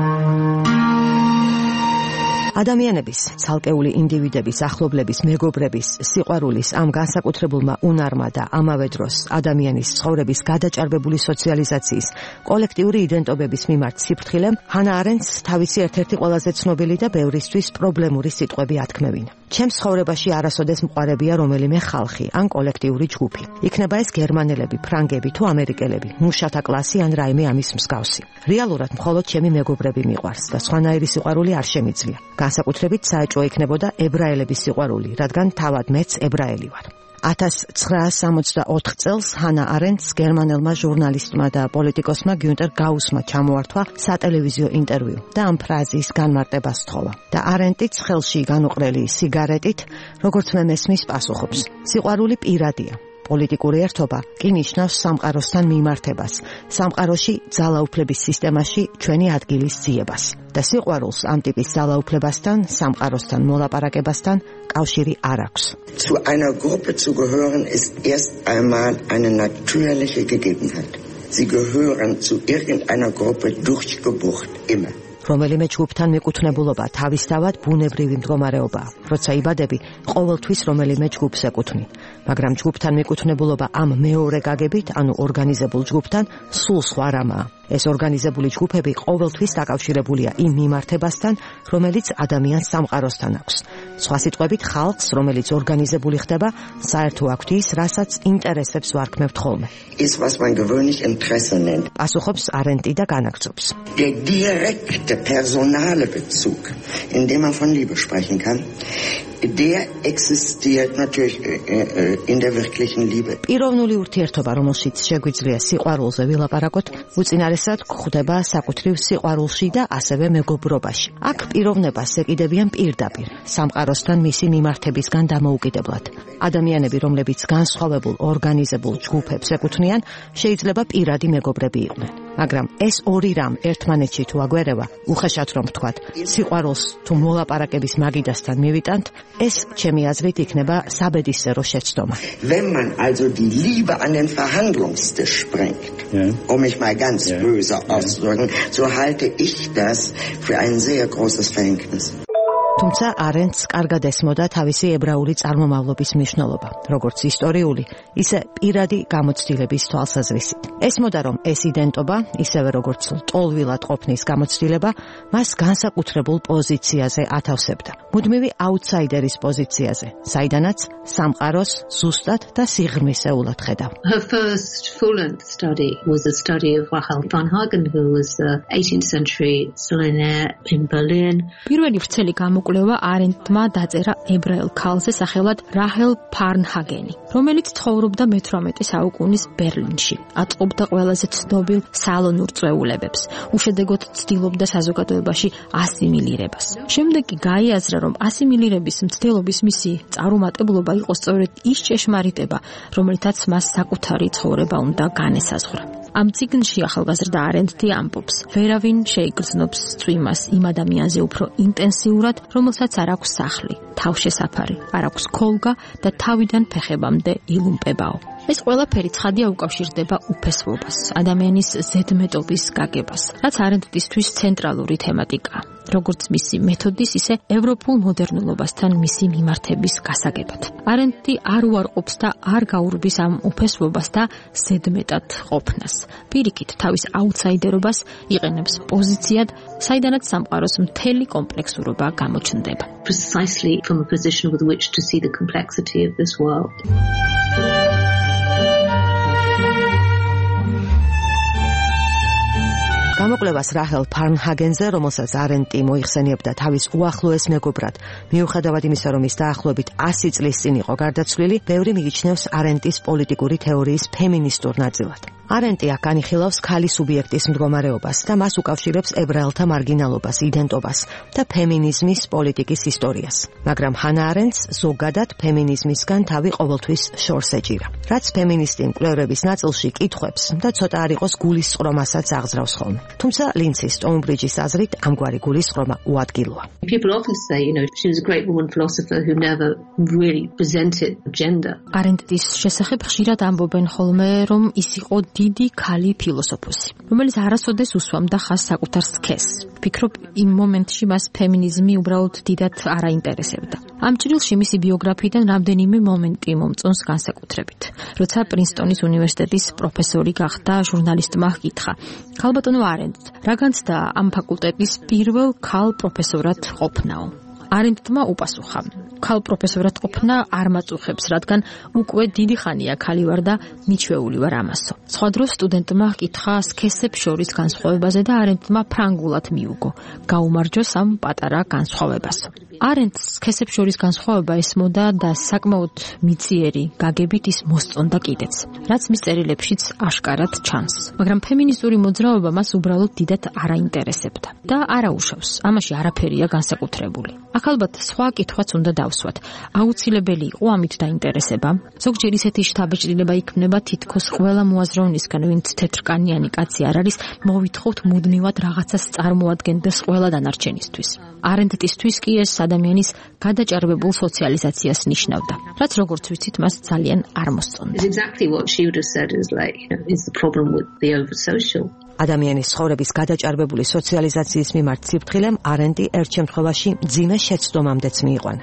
ადამიანების, ცალკეული ინდივიდების, ახლობლების, მეგობრების, სიყვარულის ამ განსაკუთრებულმა უნარმა და ამავე დროს ადამიანის ცხოვრების გადაჭარბებული სოციალიზაციის, კოლექტიური იდენტობების მიმართ სიფრთხილემ ჰანა არენდს თავისი ერთ-ერთი ყველაზე ცნობილი და ბევრისთვის პრობლემური სიტყვები ათქმევინა. ჩემს ცხოვრებაში არასოდეს მყარებია რომელიმე ხალხი ან კოლექტიური ჯგუფი. იქნება ეს გერმანელები, ფრანგები თუ ამერიკელები, მუშათა კლასი ან რაიმე ამის მსგავსი. რეალურად მხოლოდ ჩემი მეგობრები მიყვარს და სხვანაირი სიყვარული არ შემიძლია. განსაკუთრებით საეჭვო იქნებოდა ებრაელების სიყვარული, რადგან თავად მეც ებრაელი ვარ. 1964 წელს ჰანა არენდს გერმანელმა ჟურნალისტმა და პოლიტიკოსმა გიუნტერ გაუსმა ჩამოართვა სატელევიზიო ინტერვიუ და ამ ფრაზის განმარტება სთხოვა. და არენდიც ხელში განუყრელი სიგარეტით, როგორც მე მესმის, პასუხობს: სიყვარული პირადია. პოლიტიკური ერთობა კი ნიშნავს სამყაროსთან მიმართებას, სამყაროში ძალაუფლების სისტემაში ჩვენი ადგილის ძიებას. და სიყვარულს ამ ტიპის ძალაუფლებასთან, სამყაროსთან მოლაპარაკებასთან კავშირი არ აქვს. Zu einer Gruppe zu gehören ist erst einmal eine natürliche Gegebenheit. Sie gehören zu irgendeiner Gruppe durch Geburt immer. რომელიმე ჯგუფთან მიკუთვნებულობა თავისთავად ბუნებრივი მდგომარეობაა. როცა იბადები, ყოველთვის რომელიმე ჯგუფს ეკუთვნი. მაგრამ ჯგუფთან მიკუთვნებულობა ამ მეორე გაგებით, ანუ ორგანიზებულ ჯგუფთან, სულ სხვა რამაა. ეს ორგანიზებული ჯგუფები ყოველთვის დაკავშირებულია იმ მიმართებასთან, რომელიც ადამიანს სამყაროსთან აქვს. სხვა სიტყვებით, ხალხს, რომელიც ორგანიზებული ხდება, საერთო აქვს ის, რასაც ინტერესებს ვარქმევთ ხოლმე. Ist was man gewöhnlich Interesse nennt. პასუხობს არენტი და განაგრძობს. Der direkte personale Bezug, in dem man von Liebe sprechen kann, der existiert natürlich in der wirklichen Liebe. პიროვნული ურთიერთობა, რომელშიც შეგვიძლია სიყვარულზე ვილაპარაკოთ, უწინარესად გვხვდება საკუთრივ სიყვარულში და ასევე მეგობრობაში. აქ პიროვნებას ეკიდებიან პირდაპირ, სამყაროსთან მისი მიმართებისგან დამოუკიდებლად. ადამიანები, რომლებიც განსხვავებულ ორგანიზებულ ჯგუფებს ეკუთვნიან, შეიძლება პირადი მეგობრები იყვნენ. მაგრამ ეს ორი რამ ერთმანეთში თუ აგვერევა, უხეშად რომ ვთქვათ, სიყვარულს თუ მოლაპარაკების მაგიდასთან მივიტანთ, es ჩემი აზრით იქნება საბედისწერო შეცდომა. Wenn man also die Liebe an den Verhandlungstisch bringt, um mich mal ganz böse auszudrücken, so halte ich das für ein sehr großes Verhängnis. თუმცა არენდს კარგად ესმოდა თავისი ებრაული წარმომავლობის მნიშვნელობა, როგორც ისტორიული, ისე პირადი გამოცდილების თვალსაზრისით. ესმოდა, რომ ეს იდენტობა, ისევე როგორც ტოლვილად ყოფნის გამოცდილება, მას განსაკუთრებულ პოზიციაზე ათავსებდა. მუდმივი აუთსაიდერის პოზიციაზე, საიდანაც სამყაროს ზუსტად და სიღრმისეულად ხედავ. Her first full-length study was a study of Rachel Varnhagen, who was the 18th century millionaire in Berlin. პირველი ვრცელი გამოკვლევა არენტმა დაწერა ებრაელ ქალზე სახელად რაჰელ ფარნჰაგენი, რომელიც ცხოვრობდა მე-18 საუკუნის ბერლინში. აწყობდა ყველაზე ცნობილ სალონურ წვეულებებს, უშედეგოდ ცდილობდა საზოგადოებაში ასიმილირებას. შემდეგ კი გაიაზრა, რომ ასიმილირების მცდელობის მისი წარუმატებლობა იყო სწორედ ის ჭეშმარიტება, რომელთაც მას საკუთარი ცხოვრება უნდა განესაზღვრა. ამ წიგნში ახალგაზრდა არენტი ამბობს, ვერავინ შეიგრძნობს წვიმას იმ ადამიანზე უფრო ინტენსიურად, რომელსაც არ აქვს სახლი, თავშესაფარი, არ აქვს ქოლგა და თავიდან ფეხებამდე ილუმპებაო. ეს ყველაფერი ცხადია უკავშირდება უფესვობას, ადამიანის ზედმეტობის გაგებას, რაც არენტისთვის ცენტრალური თემატიკაა, როგორც მისი მეთოდის, ისე ევროპულ მოდერნულობასთან მისი მიმართების გასაგებად. არენტი არ უარყოფს და არ გაურბის ამ უფესვობას და ზედმეტად ყოფნას. პირიქით, თავის აუთსაიდერობას იყენებს პოზიციად, საიდანაც სამყაროს მთელი კომპლექსურობა გამოჩნდება. Precisely from a position with which to see the complexity of this world. გამოკვლევას რაჰელ ფარნჰაგენზე, რომელსაც არენტი მოიხსენიებდა თავის უახლოეს მეგობრად, მიუხედავად იმისა, რომ ის დაახლოებით 100 წლის წინ იყო გარდაცვლილი, ბევრი მიიჩნევს არენტის პოლიტიკური თეორიის ფემინისტურ ნაწილად. არენტი აქ განიხილავს ქალის სუბიექტის მდგომარეობას და მას უკავშირებს ებრაელთა მარგინალობას, იდენტობას და ფემინიზმის პოლიტიკის ისტორიას. მაგრამ ჰანა არენტს ზოგადად ფემინიზმისგან თავი ყოველთვის შორს ეჭირა. რაც ფემინისტი მკვლევრების ნაწილში კითხვებს და ცოტა არ იყოს გულისწყრომასაც აღძრავს ხოლმე. თუმცა ლინცის სტოუნბრიჯის აზრით ამგვარი გულისწყრომა უადგილოა. People often say, she was a great woman philosopher who never really presented gender. არენტის შესახებ ხშირად ამბობენ ხოლმე, რომ ის იყო დიდი ქალი ფილოსოფოსი, რომელიც არასოდეს უსვამდა ხაზს საკუთარ სქესს. ვფიქრობ, იმ მომენტში მას ფემინიზმი უბრალოდ დიდად არ აინტერესებდა. ამ ჭრილში მისი ბიოგრაფიიდან რამდენიმე მომენტი მომწონს განსაკუთრებით. როცა პრინსტონის უნივერსიტეტის პროფესორი გახდა, ჟურნალისტმა ჰკითხა: ქალბატონო არენტ, რა განცდა ამ ფაკულტეტის პირველ ქალ პროფესორად ყოფნაო? არენტმა უპასუხა: ქალ პროფესორად ყოფნა არ მაწუხებს, რადგან უკვე დიდი ხანია ქალი ვარ და მიჩვეული ვარ ამასო. სხვა დროს სტუდენტმა ჰკითხა სქესებს შორის განსხვავებაზე და არენტმა ფრანგულად მიუგო: გაუმარჯოს ამ პატარა განსხვავებასო. არენდს სქესებს შორის განსხვავება ესმოდა და საკმაოდ მიწიერი გაგებით ის მოსწონდა კიდეც, რაც მის წერილებშიც აშკარად ჩანს. მაგრამ ფემინისტური მოძრაობა მას უბრალოდ დიდად არაინტერესებდა და არაუშავს. ამაში არაფერია განსაკუთრებული. აქ ალბათ სხვა კითხვაც უნდა დავსვათ. აუცილებელი იყო ამით დაინტერესება? ზოგჯერ ისეთი შთაბეჭდილება იქმნება თითქოს ყველა მოაზროვნისგან, ვინც თეთრკანიანი კაცი არ არის, მოვითხოვთ მუდმივად რაღაცას წარმოადგენდეს ყველა დანარჩენისთვის. არენდტისთვის კი ეს ადამიანის გადაჭარბებულ სოციალიზაციას ნიშნავდა, რაც როგორც ვიცით, მას ძალიან არ მოსწონდა. Exactly what she would have said is like, is the problem with the over-social. ადამიანის ცხოვრების გადაჭარბებული სოციალიზაციის მიმართ სიფრთხილემ არენდი ერთ შემთხვევაში მძიმე შეცდომამდეც მიიყვანა.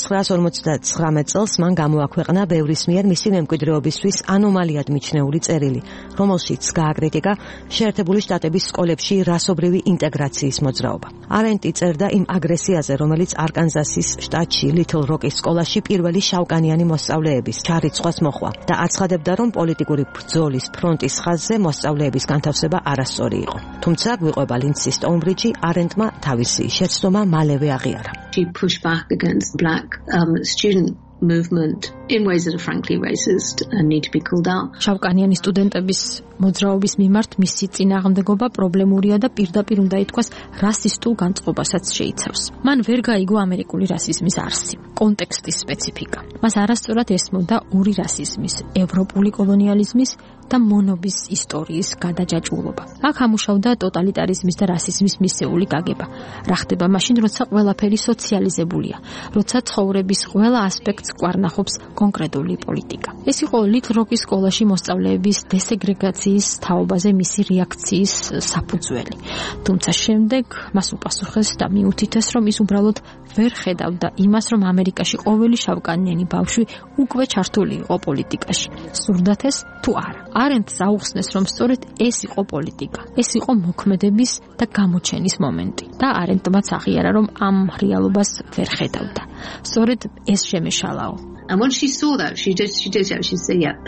1959 წელს მან გამოაქვეყნა ბევრის მიერ მისი მემკვიდრეობისთვის ანომალიად მიჩნეული წერილი, რომელშიც გააკრიტიკა შეერთებული შტატების სკოლებში რასობრივი ინტეგრაციის მოძრაობა. არენდი წერდა იმ აგრესიაზე, რომელიც არკანზასის შტატში ლითლ როკის სკოლაში პირველი შავკანიანი მოსწავლეების ჩარიცხვას მოჰყვა და აცხადებდა, რომ პოლიტიკური ბრძოლის ფრონტის ხაზზე მოსწავლეების განთავსება არასწორი იყო. თუმცა გვიყვება ლინდსი სტოუნბრიჯი, არენდმა თავისი შეცდომა მალევე აღიარა. She pushed back against black student movement in ways that are frankly racist and need to be called out. შავკანიანი სტუდენტების მოძრაობის მიმართ მისი წინააღმდეგობა პრობლემურია და პირდაპირ უნდა ითქვას რასისტულ განწყობასაც შეიცავს. მან ვერ გაიგო ამერიკული რასიზმის არსი, კონტექსტის სპეციფიკა. მას არასწორად ესმოდა ორი რასიზმის, ევროპული კოლონიალიზმის და მონობის ისტორიის გადაჯაჭვულობა. აქ ამუშავდა ტოტალიტარიზმის და რასიზმის მისეული გაგება. რა ხდება მაშინ, როცა ყველაფერი სოციალიზებულია, როცა ცხოვრების ყველა ასპექტს კვარნახობს კონკრეტული პოლიტიკა. ეს იყო ლითლ როკის სკოლაში მოსწავლეების დესეგრეგაციის თაობაზე მისი რეაქციის საფუძველი. თუმცა შემდეგ მას უპასუხეს და მიუთითეს, რომ ის უბრალოდ ვერ ხედავდა იმას, რომ ამერიკაში ყოველი შავკანიანი ბავშვი უკვე ჩართული იყო პოლიტიკაში. სურდათ ეს თუ არა. არენდს აუხსნეს, რომ სწორედ ეს იყო პოლიტიკა, ეს იყო მოქმედების და გამოჩენის მომენტი. და არენდმაც აღიარა, რომ ამ რეალობას ვერ ხედავდა. სწორედ ეს შემეშალაო. And when she saw that, she said, yeah.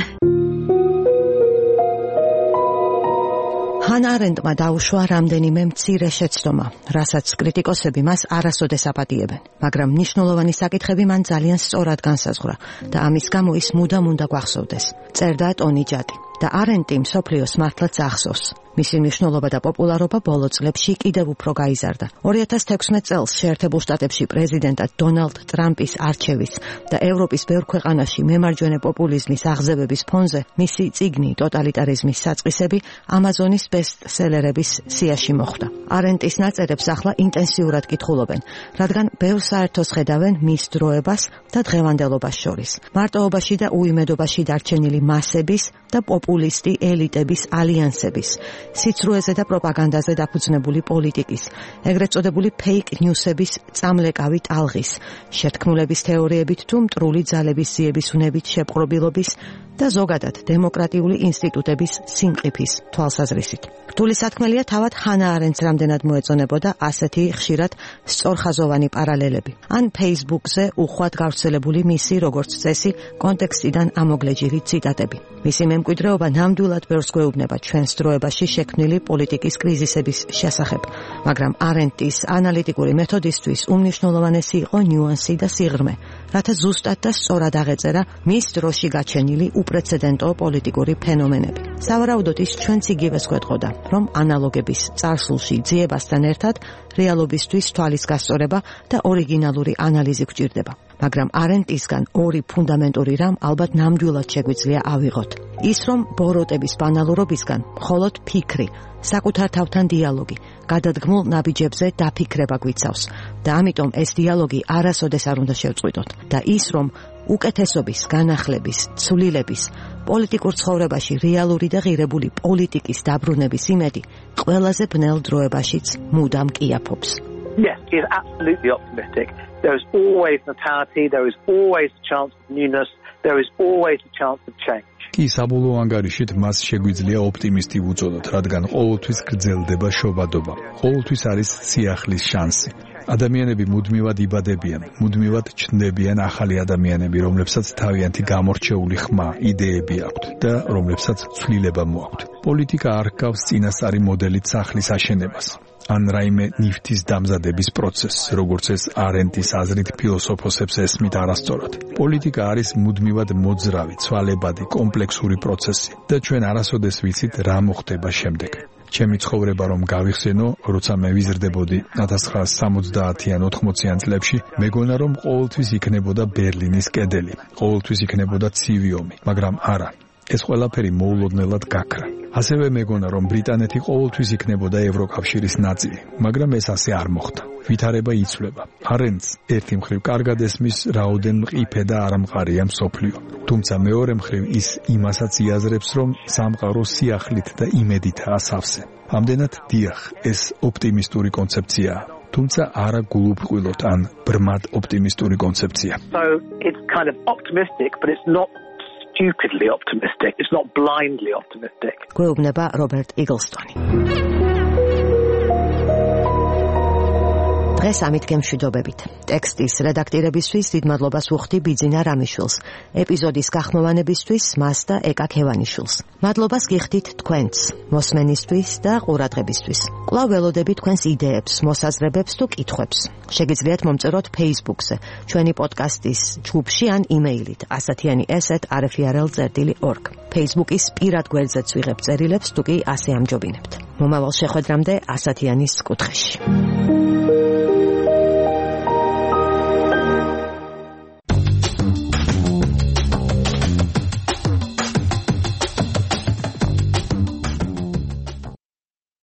ჰანა არენდმა დაუშვა რამდენიმე მცირე შეცდომა, რასაც კრიტიკოსები მას არასოდეს აპატიებენ, მაგრამ მნიშვნელოვანი საკითხები მან ძალიან სწორად განსაზღვრა და ამის გამო ის მუდამ უნდა გვახსოვდეს. წერდა ტონი ჯადი და არენდი მსოფლიოს მართლაც ახსოვს. მისი მნიშვნელობა და პოპულარობა ბოლო წლებში კიდევ უფრო გაიზარდა. 2016 წელს შეერთებულ შტატებში პრეზიდენტად დონალდ ტრამპის არჩევის და ევროპის ბევრ ქვეყანაში მემარჯვენე პოპულიზმის აღზევების ფონზე მისი წიგნი ტოტალიტარიზმის საწყისები ამაზონის ბესტსელერების სიაში მოხვდა. არენდის ნაწერებს ახლა ინტენსიურად კითხულობენ, რადგან ბევრ საერთოს ხედავენ მის დროებას და დღევანდელობას შორის. მარტოობაში და უიმედობაში დარჩენილი მასების და პოპულისტი ელიტების ალიანსების, სიცრუეზე და პროპაგანდაზე დაფუძნებული პოლიტიკის, ეგრეთ წოდებული ფეიქ ნიუსების წამლეკავი ტალღის, შეთქმულების თეორიებით თუ მტრული ძალების ძიების უნებით შეპყრობილობის და ზოგადად დემოკრატიული ინსტიტუტების სიმყიფის თვალსაზრისით. რთული სათქმელია თავად ჰანა არენდს რამდენად მოეწონებოდა ასეთი ხშირად სწორხაზოვანი პარალელები. ან Facebook-ზე უხვად გავრცელებული მისი, როგორც წესი, კონტექსტიდან ამოგლეჯილი ციტატები. მისი მემკვიდრეობა ნამდვილად ბევრს გვეუბნება ჩვენს დროებაში შექმნილი პოლიტიკის კრიზისების შესახებ, მაგრამ არენდის ანალიტიკური მეთოდისთვის უმნიშვნელოვანესი იყო ნიუანსი და სიღრმე, რათა ზუსტად და სწორად აღეწერა მის დროში გაჩენილი უპრეცედენტო პოლიტიკური ფენომენები. სავარაუდოდ ის ჩვენც იგივეს გვეტყოდა, რომ ანალოგების წარსულში ძიებასთან ერთად რეალობისთვის თვალის გასწორება და ორიგინალური ანალიზი გვჭირდება. მაგრამ არენდისგან ორი ფუნდამენტური რამ ალბათ ნამდვილად შეგვიძლია ავიღოთ. ის, რომ ბოროტების ბანალურობისგან მხოლოდ ფიქრი, საკუთარ თავთან დიალოგი, გადადგმულ ნაბიჯებზე დაფიქრება გვიცავს და ამიტომ ეს დიალოგი არასოდეს არ უნდა შევწყვიტოთ. და ის, რომ უკეთესობის, განახლების, ცვლილების, პოლიტიკურ ცხოვრებაში რეალური და ღირებული პოლიტიკის დაბრუნების იმედი ყველაზე ბნელ დროებაშიც მუდამ კიაფობს. Yes, he is absolutely optimistic. There is always notoriety, there is always a chance of newness, there is always a chance of change. კი საბოლოო ანგარიშით მას შეგვიძლია ოპტიმისტი ვუწოდოთ, რადგან ყოველთვის გრძელდება შობადობა. ყოველთვის არის სიახლის შანსი. ადამიანები მუდმივად იბადებიან, მუდმივად ჩნდებიან ახალი ადამიანები, რომლებსაც თავიანთი გამორჩეული ხმა, იდეები აქვთ და რომლებსაც ცვლილება მოაქვთ. პოლიტიკა არ ჰგავს წინასწარი მოდელით სახლის აშენებას. ან რაიმე ნივთის დამზადების პროცესს, როგორც ეს არენტის აზრით ფილოსოფოსებს ესმით არასწორად. პოლიტიკა არის მუდმივად მოძრავი, ცვალებადი, კომპლექსური პროცესი და ჩვენ არასოდეს ვიცით რა მოხდება შემდეგ. ჩემი ცხოვრება რომ გავიხსენო, როცა მე ვიზრდებოდი 1970-ან 80-იან წლებში, მეგონა რომ ყოველთვის იქნებოდა ბერლინის კედელი, ყოველთვის იქნებოდა ცივი ომი, მაგრამ არა. ეს ყველაფერი მოულოდნელად გაქრა. ასევე მეგონა რომ ბრიტანეთი ყოველთვის იქნებოდა ევროკავშირის ნაწილი, მაგრამ ეს ასე არ მოხდა. ვითარება იცვლება. არენდს ერთი მხრივ კარგად ესმის, რაოდენ მყიფე და არამყარია მსოფლიო. თუმცა მეორე მხრივ ის იმასაც იაზრებს, რომ სამყარო სიახლით და იმედითაა სავსე. ამდენად დიახ, ეს ოპტიმისტური კონცეფციაა. თუმცა არა გულუბრყვილოდ ან ბრმად ოპტიმისტური კონცეფცია. So it's kind of optimistic, but it's not stupidly optimistic. It's not blindly optimistic. გვეუბნება რობერტ იგლსტონი. დღეს ამით გემშვიდობებით. ტექსტის რედაქტირებისთვის დიდ მადლობას ვუხდი ბიძინა რამიშვილს, ეპიზოდის გახმოვანებისთვის მას და ეკა ქევანიშვილს. მადლობას გიხდით თქვენს, მოსმენისთვის და ყურადღებისთვის. კვლავ ველოდები თქვენს იდეებს, მოსაზრებებს თუ კითხვებს. შეგიძლიათ მომწეროთ Facebook-ზე, ჩვენი პოდკასტის ჯგუფში ან იმეილით asatiyani@rfrl.org. Facebook-ის პირად გვერდზეც ვიღებ წერილებს თუ კი ასე ამჯობინებთ. მომავალ შეხვედრამდე ასათიანის კუთხეში.